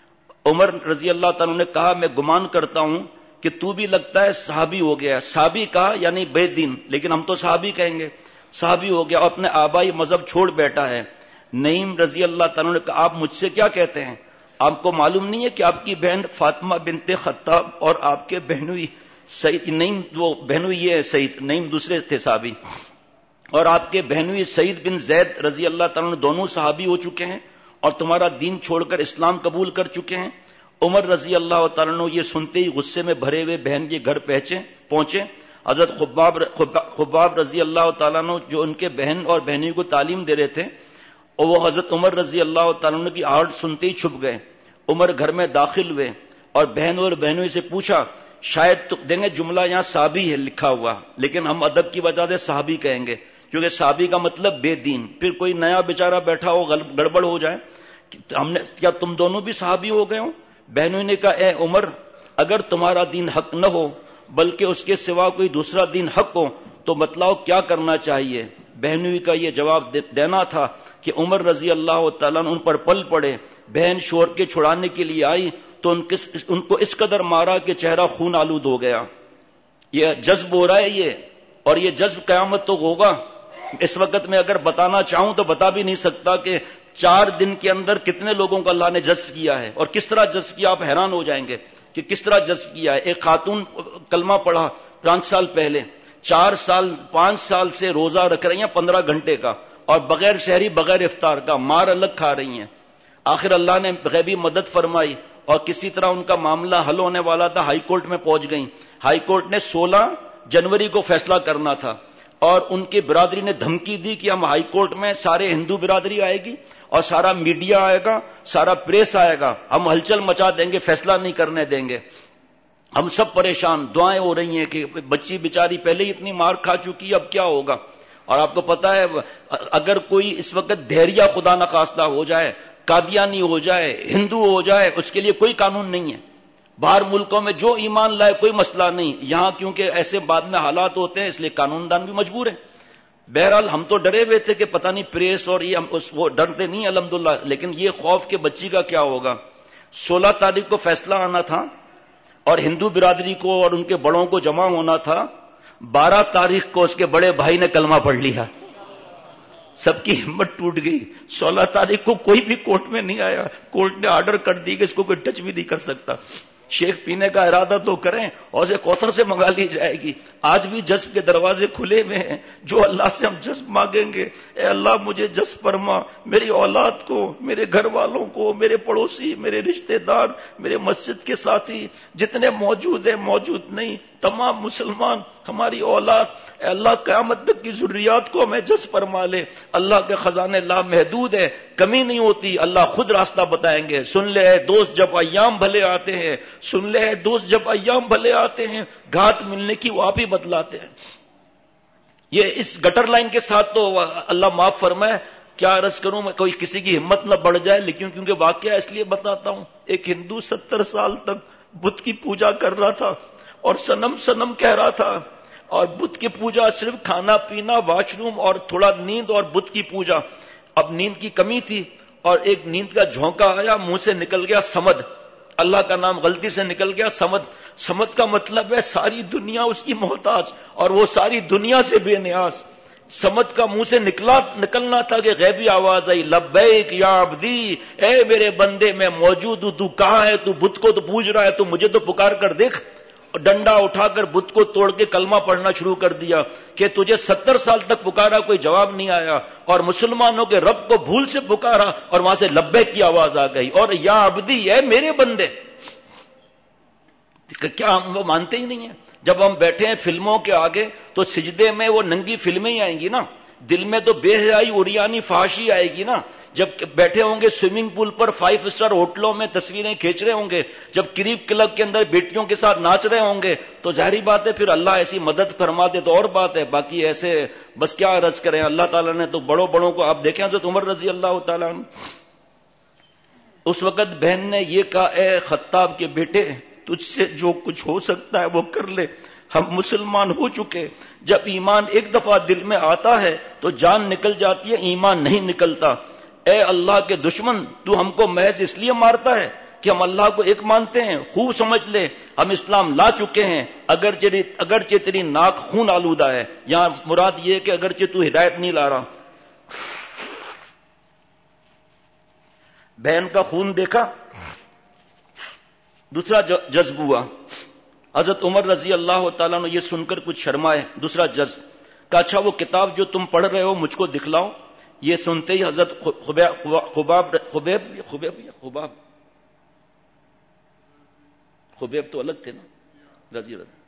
عمر رضی اللہ تعالیٰ نے کہا میں گمان کرتا ہوں کہ تو بھی لگتا ہے صحابی ہو گیا۔ صحابی کہا یعنی بے دین، لیکن ہم تو صحابی کہیں گے، صحابی ہو گیا اور اپنے آبائی مذہب چھوڑ بیٹھا ہے۔ نعیم رضی اللہ تعالیٰ نے کہا آپ مجھ سے کیا کہتے ہیں؟ آپ کو معلوم نہیں ہے کہ آپ کی بہن فاطمہ بنت خطاب اور آپ کے بہنوئی سعید، نعیم وہ بہنوئی یہ ہے سعید، نعیم دوسرے تھے صحابی، اور آپ کے بہنوئی سعید بن زید رضی اللہ تعالیٰ نے دونوں صحابی ہو چکے ہیں اور تمہارا دین چھوڑ کر اسلام قبول کر چکے ہیں۔ عمر رضی اللہ تعالیٰ نے یہ سنتے ہی غصے میں بھرے ہوئے بہن کے گھر پہنچے پہنچے حضرت خباب خباب رضی اللہ تعالیٰ نے جو ان کے بہن اور بہنوئی کو تعلیم دے رہے تھے، اور وہ حضرت عمر رضی اللہ تعالیٰ عنہ کی آہٹ سنتے ہی چھپ گئے۔ عمر گھر میں داخل ہوئے اور بہن اور بہنوئی سے پوچھا، شاید تو دیں گے جملہ یہاں صحابی ہے لکھا ہوا، لیکن ہم ادب کی وجہ سے صحابی کہیں گے، کیونکہ صحابی کا مطلب بے دین، پھر کوئی نیا بیچارہ بیٹھا ہو گڑبڑ ہو جائے، ہم نے کیا تم دونوں بھی صحابی ہو گئے ہو؟ بہنوئی نے کہا اے عمر اگر تمہارا دین حق نہ ہو بلکہ اس کے سوا کوئی دوسرا دین حق ہو تو بتلاؤ کیا کرنا چاہیے؟ بہنوئی کا یہ جواب دینا تھا کہ عمر رضی اللہ تعالیٰ ان پر پل پڑے، بہن شور کے چھڑانے کے لیے آئی تو ان, کس, ان کو اس قدر مارا کہ چہرہ خون آلود ہو گیا۔ یہ جذب ہو رہا ہے یہ، اور یہ جذب قیامت تو ہوگا۔ اس وقت میں اگر بتانا چاہوں تو بتا بھی نہیں سکتا کہ چار دن کے اندر کتنے لوگوں کو اللہ نے جذب کیا ہے اور کس طرح جذب کیا، آپ حیران ہو جائیں گے کہ کس طرح جذب کیا ہے۔ ایک خاتون کلمہ پڑھا پانچ سال پہلے، چار سال پانچ سال سے روزہ رکھ رہی ہیں پندرہ گھنٹے کا، اور بغیر شہری بغیر افطار کا، مار الگ کھا رہی ہیں۔ آخر اللہ نے غیبی مدد فرمائی اور کسی طرح ان کا معاملہ حل ہونے والا تھا، ہائی کورٹ میں پہنچ گئیں۔ ہائی کورٹ نے سولہ جنوری کو فیصلہ کرنا تھا اور ان کی برادری نے دھمکی دی کہ ہم ہائی کورٹ میں سارے ہندو برادری آئے گی اور سارا میڈیا آئے گا، سارا پریس آئے گا، ہم ہلچل مچا دیں گے، فیصلہ نہیں کرنے دیں گے۔ ہم سب پریشان، دعائیں ہو رہی ہیں کہ بچی بیچاری پہلے ہی اتنی مار کھا چکی، اب کیا ہوگا؟ اور آپ کو پتا ہے اگر کوئی اس وقت دھیریہ خدا نخواستہ ہو جائے، قادیانی ہو جائے، ہندو ہو جائے، اس کے لیے کوئی قانون نہیں ہے۔ باہر ملکوں میں جو ایمان لائے کوئی مسئلہ نہیں، یہاں کیونکہ ایسے بعد میں حالات ہوتے ہیں اس لیے قانون دان بھی مجبور ہے۔ بہرحال ہم تو ڈرے ہوئے تھے کہ پتہ نہیں پریس اور یہ ہم اس وہ ڈرتے نہیں الحمدللہ، لیکن یہ خوف کہ بچی کا کیا ہوگا۔ سولہ تاریخ کو فیصلہ آنا تھا اور ہندو برادری کو اور ان کے بڑوں کو جمع ہونا تھا، بارہ تاریخ کو اس کے بڑے بھائی نے کلمہ پڑھ لیا، سب کی ہمت ٹوٹ گئی۔ سولہ تاریخ کو کوئی بھی کورٹ میں نہیں آیا، کورٹ نے آرڈر کر دی کہ اس کو کوئی ٹچ بھی نہیں کر سکتا۔ شیخ پینے کا ارادہ تو کریں، حوض کوثر سے منگا لی جائے گی. آج بھی جذب کے دروازے کھلے ہوئے ہیں. جو اللہ سے ہم جذب مانگیں گے، اے اللہ مجھے جذب فرما، میری اولاد کو، میرے گھر والوں کو، میرے پڑوسی، میرے رشتہ دار، میرے مسجد کے ساتھی جتنے موجود ہیں، موجود نہیں، تمام مسلمان، ہماری اولاد، اے اللہ قیامت تک کی ذریات کو ہمیں جذب فرما لے. اللہ کے خزانے لامحدود ہے، کمی نہیں ہوتی. اللہ خود راستہ بتائیں گے. سن لے اے دوست جب ایام بھلے آتے ہیں، سن لے اے دوست جب ایام بھلے آتے ہیں، گھاٹ ملنے کی وہ آپ ہی بتلاتے ہیں. یہ اس گٹر لائن کے ساتھ تو اللہ معاف فرمائے، کیا عرض کروں میں، کوئی کسی کی ہمت نہ بڑھ جائے، لیکن کیونکہ واقعہ اس لیے بتاتا ہوں. ایک ہندو ستر سال تک بت کی پوجا کر رہا تھا اور سنم سنم کہہ رہا تھا، اور بت کی پوجا صرف کھانا پینا، واش روم اور تھوڑا نیند اور بت کی پوجا. اب نیند کی کمی تھی اور ایک نیند کا جھونکا آیا، منہ سے نکل گیا سمد، اللہ کا نام غلطی سے نکل گیا سمد. سمد کا مطلب ہے ساری دنیا اس کی محتاج اور وہ ساری دنیا سے بے نیاز. سمد کا منہ سے نکلا نکلنا تھا کہ غیبی آواز آئی، لبیک یا عبدی، اے میرے بندے میں موجود ہوں، تو کہاں ہے؟ تو بت کو تو پوج رہا ہے، تو مجھے تو پکار کر دیکھ. ڈنڈا اٹھا کر بت کو توڑ کے کلمہ پڑھنا شروع کر دیا کہ تجھے ستر سال تک پکارا، کوئی جواب نہیں آیا، اور مسلمانوں کے رب کو بھول سے پکارا اور وہاں سے لبیک کی آواز آ گئی، اور یا عبدی، اے میرے بندے. کیا ہم وہ مانتے ہی نہیں ہیں؟ جب ہم بیٹھے ہیں فلموں کے آگے تو سجدے میں وہ ننگی فلمیں ہی آئیں گی نا، دل میں تو بے حیائی اوریانی فحاشی آئے گی نا. جب بیٹھے ہوں گے سوئمنگ پول پر، فائیو اسٹار ہوٹلوں میں تصویریں کھینچ رہے ہوں گے، جب کریپ کلب کے اندر بیٹیوں کے ساتھ ناچ رہے ہوں گے، تو ظاہری بات ہے پھر اللہ ایسی مدد فرما دے تو اور بات ہے. باقی ایسے بس کیا عرض کریں، اللہ تعالیٰ نے تو بڑوں بڑوں کو، آپ دیکھیں حضرت عمر رضی اللہ تعالیٰ عنہ، اس وقت بہن نے یہ کہا، اے خطاب کے بیٹے، تجھ سے جو کچھ ہو سکتا ہے وہ کر لے، ہم مسلمان ہو چکے. جب ایمان ایک دفعہ دل میں آتا ہے تو جان نکل جاتی ہے، ایمان نہیں نکلتا. اے اللہ کے دشمن، تو ہم کو محض اس لیے مارتا ہے کہ ہم اللہ کو ایک مانتے ہیں؟ خوب سمجھ لے، ہم اسلام لا چکے ہیں، اگرچہ اگرچہ تیری ناک خون آلودہ ہے. یہاں مراد یہ ہے کہ اگرچہ تو ہدایت نہیں لا رہا. بہن کا خون دیکھا، دوسرا جذب ہوا. حضرت عمر رضی اللہ تعالیٰ نے یہ سن کر کچھ شرمائے. دوسرا جذب کہ اچھا وہ کتاب جو تم پڑھ رہے ہو مجھ کو دکھلاؤ. یہ سنتے ہی حضرت خباب خباب خبیب خباب خبیب تو الگ تھے نا، رضی اللہ.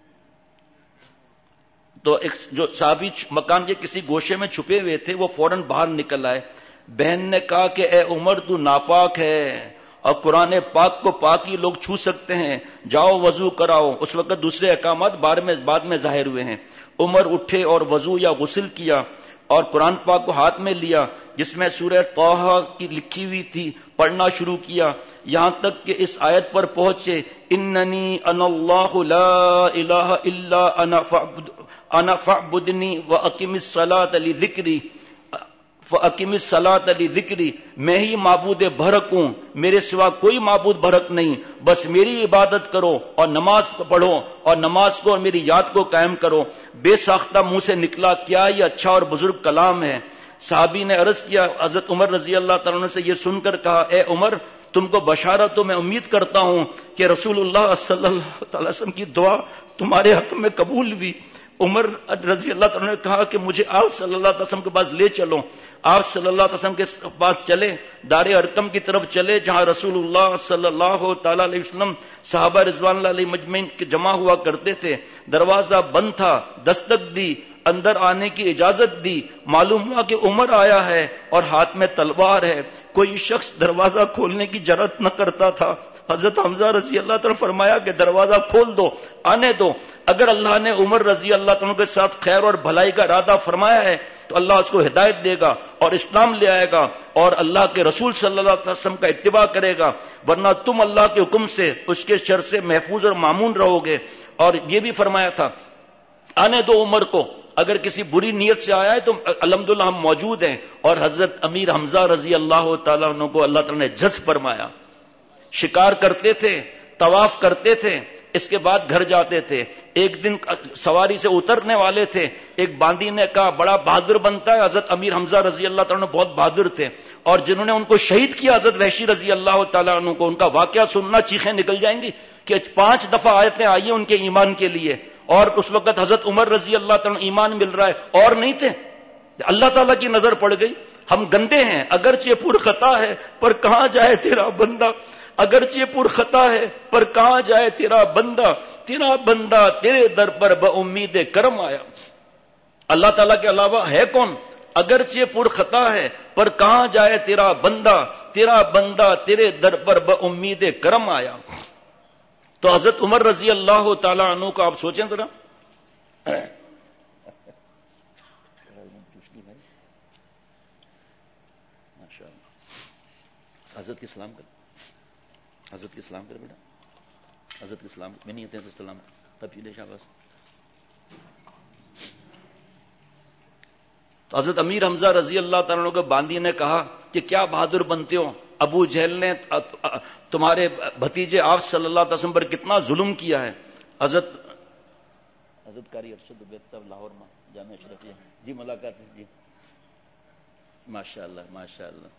تو ایک جو صحابی مکان کے کسی گوشے میں چھپے ہوئے تھے، وہ فوراً باہر نکل آئے. بہن نے کہا کہ اے عمر، تو ناپاک ہے اور قرآن پاک کو پاک ہی لوگ چھو سکتے ہیں، جاؤ وضو کراؤ. اس وقت دوسرے احکامات بعد میں ظاہر ہوئے ہیں. عمر اٹھے اور وضو یا غسل کیا اور قرآن پاک کو ہاتھ میں لیا جس میں سورہ طٰہٰ کی لکھی ہوئی تھی، پڑھنا شروع کیا یہاں تک کہ اس آیت پر پہنچے، اننی انا اللہ لا الہ الا انا فاعبد انا فاعبدنی واقم الصلاۃ لذکری فَأَقِمِ الصَّلَاةَ لِذِكْرِي، میں ہی معبود برحق ہوں، میرے سوا کوئی معبود برحق نہیں، بس میری عبادت کرو اور نماز پڑھو اور نماز کو اور میری یاد کو قائم کرو. بے ساختہ منہ سے نکلا، کیا یہ اچھا اور بزرگ کلام ہے. صحابی نے عرض کیا، حضرت عمر رضی اللہ تعالیٰ عنہ سے یہ سن کر کہا، اے عمر، تم کو بشارت تو میں امید کرتا ہوں کہ رسول اللہ صلی اللہ تعالی وسلم کی دعا تمہارے حق میں قبول ہوئی. عمر رضی اللہ تعالیٰ نے کہا کہ مجھے آپ صلی اللہ علیہ وسلم کے پاس لے چلو. آپ صلی اللہ علیہ وسلم کے پاس چلے، دار ارقم کی طرف چلے جہاں رسول اللہ صلی اللہ تعالی علیہ وسلم صحابہ رضوان اللہ علیہ مجمعین کے جمع ہوا کرتے تھے. دروازہ بند تھا، دستک دی، اندر آنے کی اجازت دی. معلوم ہوا کہ عمر آیا ہے اور ہاتھ میں تلوار ہے. کوئی شخص دروازہ کھولنے کی جرأت نہ کرتا تھا. حضرت حمزہ رضی اللہ تعالیٰ فرمایا کہ دروازہ کھول دو، آنے دو. اگر اللہ نے عمر رضی اللہ تعالیٰ کے ساتھ خیر اور بھلائی کا ارادہ فرمایا ہے تو اللہ اس کو ہدایت دے گا اور اسلام لے آئے گا اور اللہ کے رسول صلی اللہ علیہ وسلم کا اتباع کرے گا، ورنہ تم اللہ کے حکم سے اس کے شر سے محفوظ اور مامون رہو گے. اور یہ بھی فرمایا تھا، آنے دو عمر کو، اگر کسی بری نیت سے آیا ہے تو الحمدللہ ہم موجود ہیں. اور حضرت امیر حمزہ رضی اللہ تعالیٰ عنہ کو اللہ تعالیٰ نے جذب فرمایا. شکار کرتے تھے، طواف کرتے تھے، اس کے بعد گھر جاتے تھے. ایک دن سواری سے اترنے والے تھے, ایک باندی نے کہا بڑا بہادر بنتا ہے. حضرت امیر حمزہ رضی اللہ تعالیٰ عنہ بہت بہادر تھے, اور جنہوں نے ان کو شہید کیا حضرت وحشی رضی اللہ تعالیٰ عنہ کو, ان کا واقعہ سننا چیخیں نکل جائیں گی کہ پانچ دفعہ آیتیں آئی ان کے ایمان کے لیے, اور اس وقت حضرت عمر رضی اللہ تعالیٰ ایمان مل رہا ہے اور نہیں تھے. اللہ تعالیٰ کی نظر پڑ گئی. ہم گندے ہیں اگرچہ پر خطا ہے, پر کہاں جائے تیرا بندہ, اگرچہ پر خطا ہے پر کہاں جائے تیرا بندہ, تیرا بندہ تیرے در پر بامید کرم آیا. اللہ تعالیٰ کے علاوہ ہے کون؟ اگرچہ پر خطا ہے پر کہاں جائے تیرا بندہ, تیرا بندہ تیرے در پر بامید کرم آیا. تو حضرت عمر رضی اللہ تعالیٰ عنہ کو آپ سوچیں ذرا, حضرت کی سلام کر, حضرت کی سلام کر بیٹا, حضرت کی سلام میں نہیں ہوتے ہیں سلام تب شاباش. تو حضرت امیر حمزہ رضی اللہ تعالیٰ عنہ کو باندی نے کہا کہ کیا بہادر بنتے ہو, ابو جہل نے تمہارے بھتیجے آپ صلی اللہ علیہ وسلم پر کتنا ظلم کیا ہے. حضرت حضرت قاری ارشد عبید صاحب لاہور میں جامعہ اشرفیہ جی ملاقات جی, ماشاء اللہ ماشاء اللہ.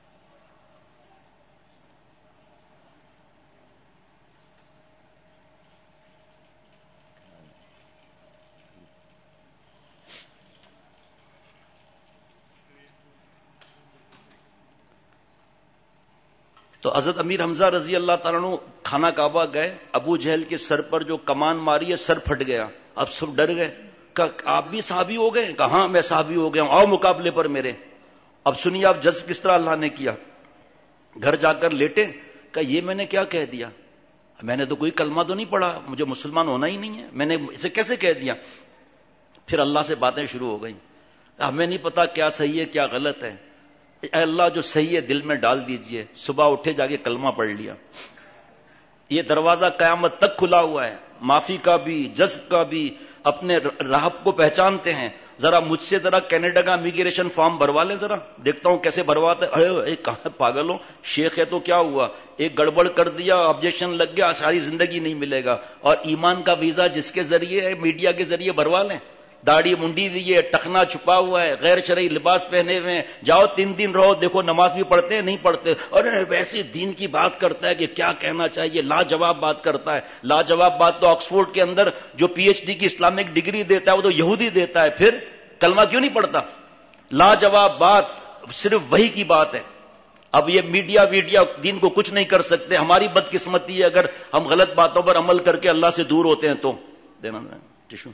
تو حضرت امیر حمزہ رضی اللہ تعالیٰ عنہ خانہ کعبہ گئے, ابو جہل کے سر پر جو کمان ماری ہے سر پھٹ گیا. اب سب ڈر گئے, کہ آپ بھی صحابی ہو گئے؟ کہاں میں صحابی ہو گیا ہوں, آؤ مقابلے پر میرے. اب سنیے آپ جذب کس طرح اللہ نے کیا. گھر جا کر لیٹے, کہ یہ میں نے کیا کہہ دیا, میں نے تو کوئی کلمہ تو نہیں پڑھا, مجھے مسلمان ہونا ہی نہیں ہے, میں نے اسے کیسے کہہ دیا. پھر اللہ سے باتیں شروع ہو گئیں, ہمیں نہیں پتا کیا صحیح ہے کیا غلط ہے, اے اللہ جو صحیح ہے دل میں ڈال دیجئے. صبح اٹھے جا کے کلمہ پڑھ لیا. یہ دروازہ قیامت تک کھلا ہوا ہے, معافی کا بھی جذب کا بھی. اپنے راہب کو پہچانتے ہیں, ذرا مجھ سے ذرا کینیڈا کا امیگریشن فارم بھروا لیں, ذرا دیکھتا ہوں کیسے بھرواتے. کہاں پاگل ہو, شیخ ہے تو کیا ہوا, ایک گڑبڑ کر دیا آبجیکشن لگ گیا, ساری زندگی نہیں ملے گا. اور ایمان کا ویزا جس کے ذریعے ہے میڈیا کے ذریعے بھروا لیں. داڑھی منڈی دیے, ٹخنا چھپا ہوا ہے, غیر شرعی لباس پہنے ہوئے ہیں, جاؤ تین دن رہو, دیکھو نماز بھی پڑھتے ہیں نہیں پڑھتے, اور ویسے دین کی بات کرتا ہے کہ کیا کہنا چاہیے, لاجواب بات کرتا ہے. لاجواب بات تو آکسفورڈ کے اندر جو پی ایچ ڈی کی اسلامک ڈگری دیتا ہے وہ تو یہودی دیتا ہے, پھر کلمہ کیوں نہیں پڑھتا. لاجواب بات صرف وہی کی بات ہے. اب یہ میڈیا ویڈیا دین کو کچھ نہیں کر سکتے. ہماری بدقسمتی ہے اگر ہم غلط باتوں پر عمل کر کے اللہ سے دور ہوتے ہیں تو. دینا ٹشو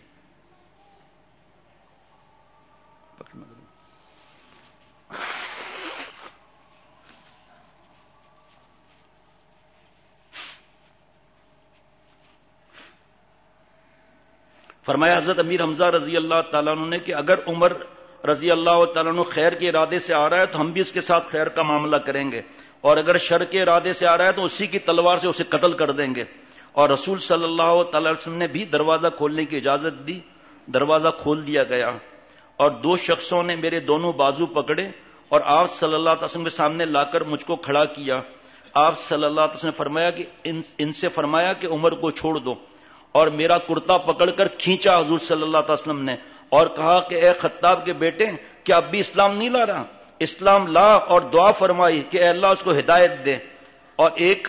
فرمایا حضرت امیر حمزہ رضی اللہ تعالیٰ عنہ نے کہ اگر عمر رضی اللہ تعالیٰ عنہ خیر کے ارادے سے آ رہا ہے تو ہم بھی اس کے ساتھ خیر کا معاملہ کریں گے, اور اگر شر کے ارادے سے آ رہا ہے تو اسی کی تلوار سے اسے قتل کر دیں گے. اور رسول صلی اللہ تعالی علیہ وسلم نے بھی دروازہ کھولنے کی اجازت دی. دروازہ کھول دیا گیا, اور دو شخصوں نے میرے دونوں بازو پکڑے اور آپ صلی اللہ علیہ وسلم کے سامنے لا کر مجھ کو کھڑا کیا. آپ صلی اللہ علیہ وسلم نے فرمایا کہ ان, ان سے فرمایا کہ عمر کو چھوڑ دو, اور میرا کرتا پکڑ کر کھینچا حضور صلی اللہ علیہ وسلم نے, اور کہا کہ اے خطاب کے بیٹے, کیا اب بھی اسلام نہیں لا رہا؟ اسلام لا, اور دعا فرمائی کہ اے اللہ اس کو ہدایت دے. اور ایک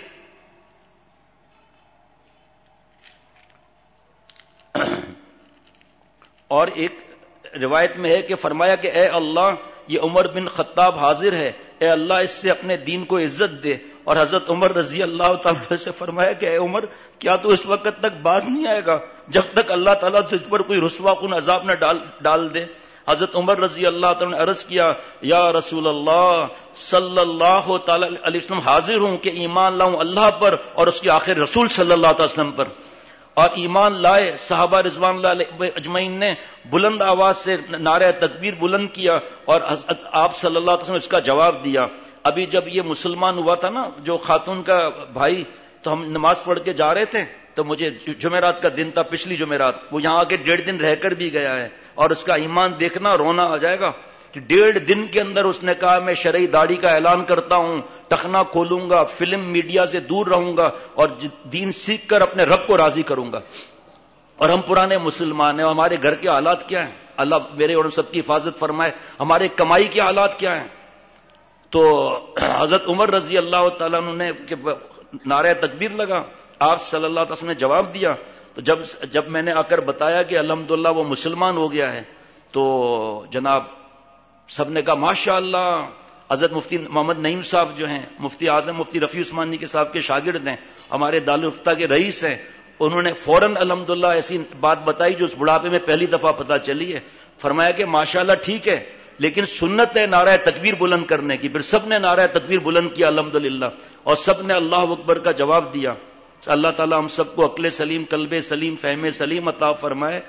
اور ایک روایت میں ہے کہ فرمایا کہ اے اللہ یہ عمر بن خطاب حاضر ہے, اے اللہ اس سے اپنے دین کو عزت دے. اور حضرت عمر رضی اللہ تعالیٰ سے فرمایا کہ اے عمر کیا تو اس وقت تک باز نہیں آئے گا جب تک اللہ تعالیٰ تجھ پر کوئی رسوا کن عذاب نہ ڈال ڈال دے. حضرت عمر رضی اللہ تعالیٰ نے عرض کیا, یا رسول اللہ صلی اللہ تعالی علیہ وسلم حاضر ہوں کہ ایمان لاؤں اللہ پر اور اس کے آخر رسول صلی اللہ علیہ وسلم پر. اور ایمان لائے. صحابہ رضوان اللہ علیہ اجمعین نے بلند آواز سے نعرہ تکبیر بلند کیا, اور آپ صلی اللہ علیہ وسلم نے اس کا جواب دیا. ابھی جب یہ مسلمان ہوا تھا نا جو خاتون کا بھائی, تو ہم نماز پڑھ کے جا رہے تھے, تو مجھے جمعرات کا دن تھا, پچھلی جمعرات, وہ یہاں آ کے ڈیڑھ دن رہ کر بھی گیا ہے, اور اس کا ایمان دیکھنا رونا آ جائے گا. کہ ڈیڑھ دن کے اندر اس نے کہا میں شرعی داڑھی کا اعلان کرتا ہوں، ٹخنا کھولوں گا، فلم میڈیا سے دور رہوں گا اور دین سیکھ کر اپنے رب کو راضی کروں گا. اور ہم پرانے مسلمان ہیں، اور ہمارے گھر کے حالات کیا ہیں؟ اللہ میرے اور سب کی حفاظت فرمائے. ہمارے کمائی کے حالات کیا ہیں؟ تو حضرت عمر رضی اللہ تعالیٰ عنہ نے نعرہ تکبیر لگا، آپ صلی اللہ علیہ وسلم نے جواب دیا. تو جب جب میں نے آ کر بتایا کہ الحمدللہ وہ مسلمان ہو گیا ہے، تو جناب سب نے کہا ماشاء اللہ. حضرت مفتی محمد نعیم صاحب جو ہیں، مفتی اعظم مفتی رفیع عثمانی کے صاحب کے شاگرد ہیں، ہمارے دارالفتہ کے رئیس ہیں، انہوں نے فوراً الحمدللہ ایسی بات بتائی جو اس بڑھاپے میں پہلی دفعہ پتہ چلی ہے. فرمایا کہ ماشاءاللہ ٹھیک ہے، لیکن سنت ہے نعرہ تکبیر بلند کرنے کی. پھر سب نے نعرہ تکبیر بلند کیا الحمدللہ، اور سب نے اللہ اکبر کا جواب دیا. اللہ تعالیٰ ہم سب کو عقل سلیم، قلب سلیم، فہم سلیم عطا فرمائے.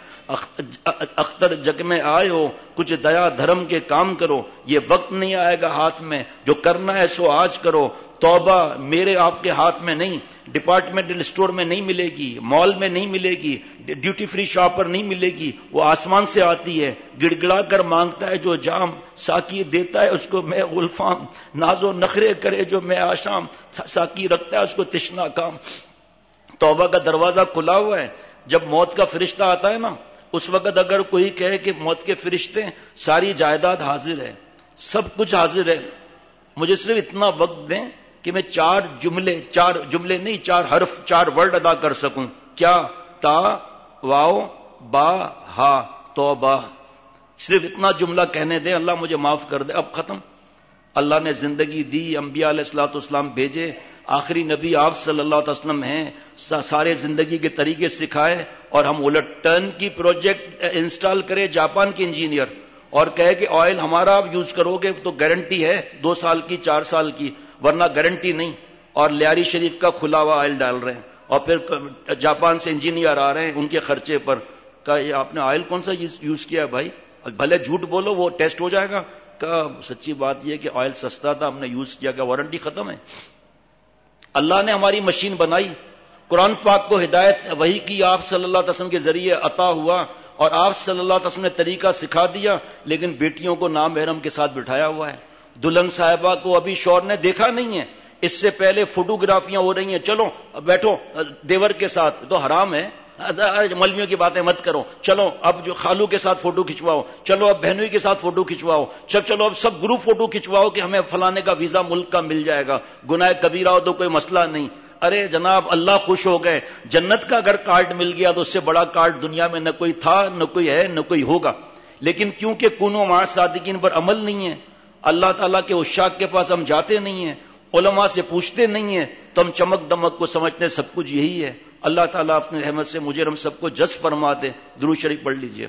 اختر جگ میں آئے ہو، کچھ دیا دھرم کے کام کرو، یہ وقت نہیں آئے گا ہاتھ میں، جو کرنا ہے سو آج کرو. توبہ میرے آپ کے ہاتھ میں نہیں، ڈپارٹمنٹل اسٹور میں نہیں ملے گی، مال میں نہیں ملے گی، ڈیوٹی فری شاپ پر نہیں ملے گی، وہ آسمان سے آتی ہے. گڑ گڑا کر مانگتا ہے جو جام، ساقی دیتا ہے اس کو میں غلفام، ناز و نخرے کرے جو میں آشام، ساقی رکھتا ہے اس کو تشنا کام. توبہ کا دروازہ کھلا ہوا ہے. جب موت کا فرشتہ آتا ہے نا، اس وقت اگر کوئی کہے کہ موت کے فرشتے ساری جائیداد حاضر ہے، سب کچھ حاضر ہے، مجھے صرف اتنا وقت دیں کہ میں چار جملے چار جملے نہیں چار حرف چار ورڈ ادا کر سکوں. کیا؟ تا واو با ہا توبہ. صرف اتنا جملہ کہنے دیں، اللہ مجھے معاف کر دے. اب ختم. اللہ نے زندگی دی، انبیاء علیہ الصلوۃ والسلام بھیجے، آخری نبی آپ صلی اللہ علیہ وسلم ہیں، سارے زندگی کے طریقے سکھائے، اور ہم الٹ ٹرن کی پروجیکٹ انسٹال کرے جاپان کے انجینئر، اور کہے کہ آئل ہمارا آپ یوز کرو گے تو گارنٹی ہے دو سال کی چار سال کی، ورنہ گارنٹی نہیں. اور لیاری شریف کا کھلا ہوا آئل ڈال رہے ہیں، اور پھر جاپان سے انجینئر آ رہے ہیں ان کے خرچے پر. کہا یہ آپ نے آئل کون سا یوز کیا ہے بھائی؟ بھلے جھوٹ بولو وہ ٹیسٹ ہو جائے گا. کہا سچی بات یہ کہ آئل سستا تھا، ہم نے یوز کیا. کہ وارنٹی ختم ہے. اللہ نے ہماری مشین بنائی، قرآن پاک کو ہدایت وحی کی آپ صلی اللہ علیہ وسلم کے ذریعے عطا ہوا، اور آپ صلی اللہ علیہ وسلم نے طریقہ سکھا دیا، لیکن بیٹیوں کو نامحرم کے ساتھ بٹھایا ہوا ہے. دلہن صاحبہ کو ابھی شوہر نے دیکھا نہیں ہے، اس سے پہلے فوٹوگرافیاں ہو رہی ہیں، چلو بیٹھو دیور کے ساتھ، تو حرام ہے، مولویوں کی باتیں مت کرو، چلو اب جو خالو کے ساتھ فوٹو کھچواؤ، چلو اب بہنوئی کے ساتھ فوٹو کھچواؤ، چل چلو اب سب گروپ فوٹو کھچواؤ کہ ہمیں فلانے کا ویزا ملک کا مل جائے گا، گناہ کبیرہ ہو تو کوئی مسئلہ نہیں. ارے جناب اللہ خوش ہو گئے، جنت کا اگر کارڈ مل گیا تو اس سے بڑا کارڈ دنیا میں نہ کوئی تھا، نہ کوئی ہے، نہ کوئی ہوگا. لیکن کیونکہ کونوا مع صادقین پر عمل نہیں ہے، اللہ تعالیٰ کے عشاق کے پاس ہم جاتے نہیں ہیں، علماء سے پوچھتے نہیں ہیں، تو ہم چمک دمک کو سمجھتے سب کچھ یہی ہے. اللہ تعالیٰ اپنی رحمت سے مجھے ہم سب کو جذب فرما دے. درود شریف پڑھ لیجئے.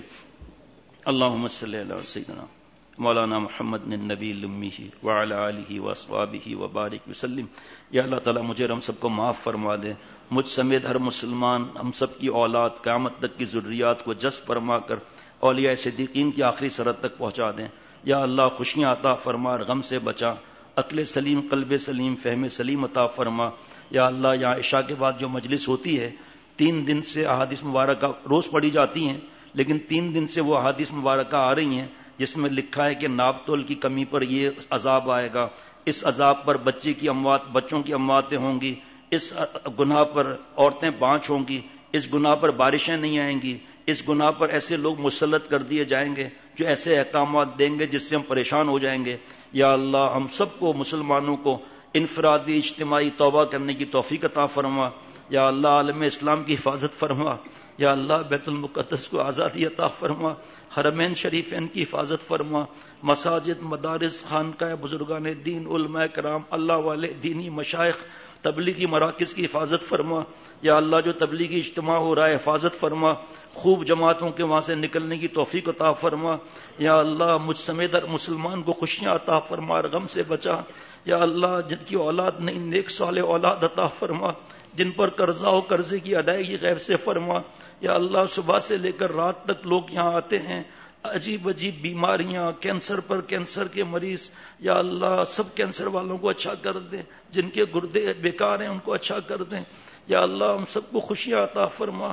اللہم صلی علی سیدنا مولانا محمد النبی الامی وعلی آلہ واصحابہ وبارک وسلم. یا اللہ تعالیٰ مجھے ہم سب کو معاف فرما دے، مجھ سمیت ہر مسلمان ہم سب کی اولاد قیامت تک کی ذریات کو جذب فرما کر اولیاء صدیقین کی آخری سرحد تک پہنچا دیں. یا اللہ خوشیاں عطا فرما، غم سے بچا، عقل سلیم، قلب سلیم، فہم سلیم عطا فرما. یا اللہ یہاں عشاء کے بعد جو مجلس ہوتی ہے، تین دن سے احادیث مبارکہ روز پڑھی جاتی ہیں، لیکن تین دن سے وہ احادیث مبارکہ آ رہی ہیں جس میں لکھا ہے کہ ناپ تول کی کمی پر یہ عذاب آئے گا، اس عذاب پر بچے کی اموات بچوں کی امواتیں ہوں گی، اس گناہ پر عورتیں بانچ ہوں گی، اس گناہ پر بارشیں نہیں آئیں گی، اس گناہ پر ایسے لوگ مسلط کر دیے جائیں گے جو ایسے احکامات دیں گے جس سے ہم پریشان ہو جائیں گے. یا اللہ ہم سب کو مسلمانوں کو انفرادی اجتماعی توبہ کرنے کی توفیق عطا فرما. یا اللہ عالم اسلام کی حفاظت فرما. یا اللہ بیت المقدس کو آزادی عطا فرما، حرمین شریفین کی حفاظت فرما، مساجد، مدارس، خانقاہ بزرگان دین، علماء کرام، اللہ والے دینی مشائخ، تبلیغی مراکز کی حفاظت فرما. یا اللہ جو تبلیغی اجتماع ہو رہا ہے حفاظت فرما، خوب جماعتوں کے وہاں سے نکلنے کی توفیق عطا فرما. یا اللہ مجھ سمیت ہر مسلمان کو خوشیاں عطا فرما اور غم سے بچا. یا اللہ جن کی اولاد نہیں نیک صالح اولاد عطا فرما، جن پر قرضہ ہو قرضے کی ادائیگی غیب سے فرما. یا اللہ صبح سے لے کر رات تک لوگ یہاں آتے ہیں، عجیب عجیب بیماریاں، کینسر پر کینسر کے مریض. یا اللہ سب کینسر والوں کو اچھا کر دیں، جن کے گردے بیکار ہیں ان کو اچھا کر دیں. یا اللہ ہم سب کو خوشیاں عطا فرما.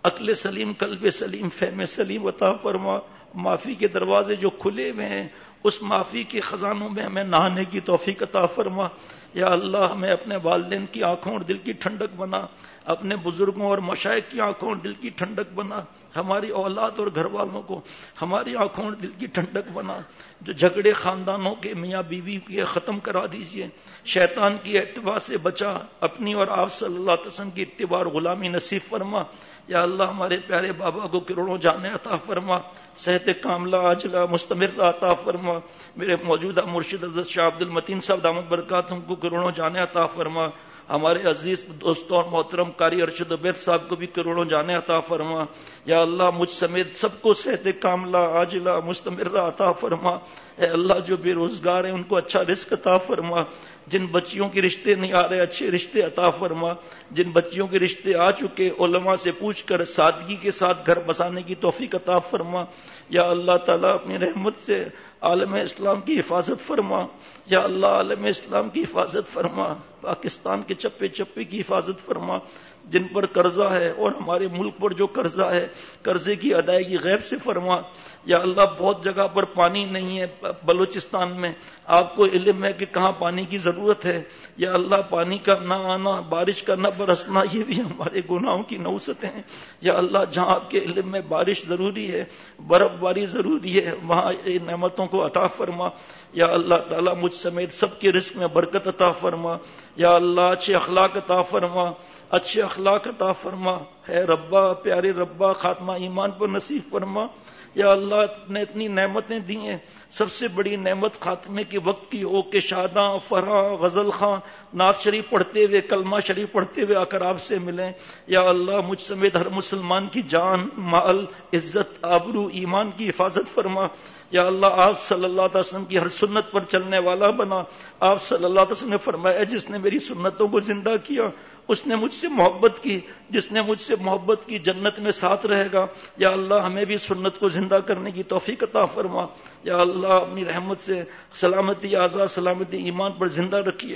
عقل سلیم، قلب سلیم، فہم سلیم عطا فرما. معافی کے دروازے جو کھلے ہوئے ہیں اس معافی کے خزانوں میں ہمیں نہانے کی توفیق عطا فرما. یا اللہ ہمیں اپنے والدین کی آنکھوں اور دل کی ٹھنڈک بنا، اپنے بزرگوں اور مشائخ کی آنکھوں اور دل کی ٹھنڈک بنا، ہماری اولاد اور گھر والوں کو ہماری آنکھوں اور دل کی ٹھنڈک بنا. جو جھگڑے خاندانوں کے میاں بیوی کے ختم کرا دیجئے. شیطان کی اتباع سے بچا، اپنی اور آپ صلی اللہ علیہ وسلم کی اتباع اور غلامی نصیب فرما. یا اللہ ہمارے پیارے بابا کو کروڑوں جانے عطا فرما، صحت کاملہ عاجلہ مستمر عطا فرما. میرے موجودہ مرشد حضرت شاہ عبد المتین صاحب دامت برکاتہم کو کروڑوں جانے عطا فرما. ہمارے عزیز دوستوں اور محترم قاری ارشد عبید صاحب کو بھی کروڑوں جانے عطا فرما. یا اللہ مجھ سمیت سب کو صحت کاملہ عاجلہ مستمرہ عطا فرما. اے اللہ جو بے روزگار ہیں ان کو اچھا رزق عطا فرما. جن بچیوں کے رشتے نہیں آ رہے اچھے رشتے عطا فرما. جن بچیوں کے رشتے آ چکے علماء سے پوچھ کر سادگی کے ساتھ گھر بسانے کی توفیق عطا فرما. یا اللہ تعالیٰ اپنی رحمت سے عالم اسلام کی حفاظت فرما. یا اللہ عالم اسلام کی حفاظت فرما. پاکستان کے چپے چپے کی حفاظت فرما. جن پر قرضہ ہے اور ہمارے ملک پر جو قرضہ ہے قرضے کی ادائیگی غیب سے فرما. یا اللہ بہت جگہ پر پانی نہیں ہے بلوچستان میں، آپ کو علم ہے کہ کہاں پانی کی ضرورت ہے. یا اللہ پانی کا نہ آنا، بارش کا نہ برسنا یہ بھی ہمارے گناہوں کی نوسط ہیں. یا اللہ جہاں آپ کے علم میں بارش ضروری ہے، برف باری ضروری ہے، وہاں نعمتوں کو عطا فرما. یا اللہ تعالیٰ مجھ سمیت سب کے رزق میں برکت عطا فرما. یا اللہ اچھے اخلاق عطا فرما، اچھے اخلاق عطا فرما. ہے ربا پیارے ربا خاتمہ ایمان پر نصیب فرما. یا اللہ نے اتنی نعمتیں دی ہیں، سب سے بڑی نعمت خاتمے کے وقت کی ہو کہ شاداں فرح غزل خاں نعت شریف پڑھتے ہوئے کلمہ شریف پڑھتے ہوئے آ کر آپ سے ملیں. یا اللہ مجھ سمیت ہر مسلمان کی جان، مال، عزت، آبرو، ایمان کی حفاظت فرما. یا اللہ آپ صلی اللہ علیہ وسلم کی ہر سنت پر چلنے والا بنا. آپ صلی اللہ علیہ وسلم نے فرمایا جس نے میری سنتوں کو زندہ کیا اس نے مجھ سے محبت کی، جس نے مجھ سے محبت کی جنت میں ساتھ رہے گا. یا اللہ ہمیں بھی سنت کو زندہ کرنے کی توفیق عطا فرما. یا اللہ اپنی رحمت سے سلامتی آزاد سلامتی ایمان پر زندہ رکھیے،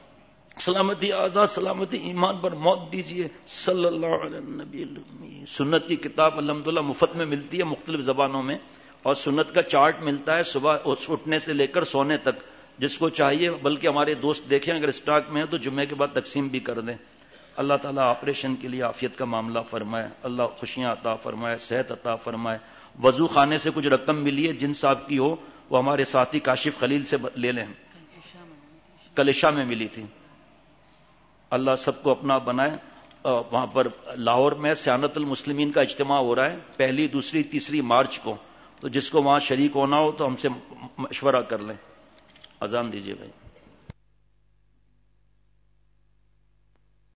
سلامتی آزاد سلامتی ایمان پر موت دیجیے. صلی اللہ علیہ نبی المی. سنت کی کتاب الحمدللہ مفت میں ملتی ہے مختلف زبانوں میں، اور سنت کا چارٹ ملتا ہے صبح اٹھنے سے لے کر سونے تک، جس کو چاہیے. بلکہ ہمارے دوست دیکھیں اگر اسٹاک میں ہے تو جمعے کے بعد تقسیم بھی کر دیں. اللہ تعالیٰ آپریشن کے لیے عافیت کا معاملہ فرمائے، اللہ خوشیاں عطا فرمائے، صحت عطا فرمائے. وضو خانے سے کچھ رقم ملی ہے جن صاحب کی ہو وہ ہمارے ساتھی کاشف خلیل سے لے لیں، کل عشاء میں ملی تھی. اللہ سب کو اپنا بنائے. وہاں پر لاہور میں سیانت المسلمین کا اجتماع ہو رہا ہے پہلی دوسری تیسری مارچ کو، تو جس کو وہاں شریک ہونا ہو تو ہم سے مشورہ کر لیں. اذان دیجیے بھائی.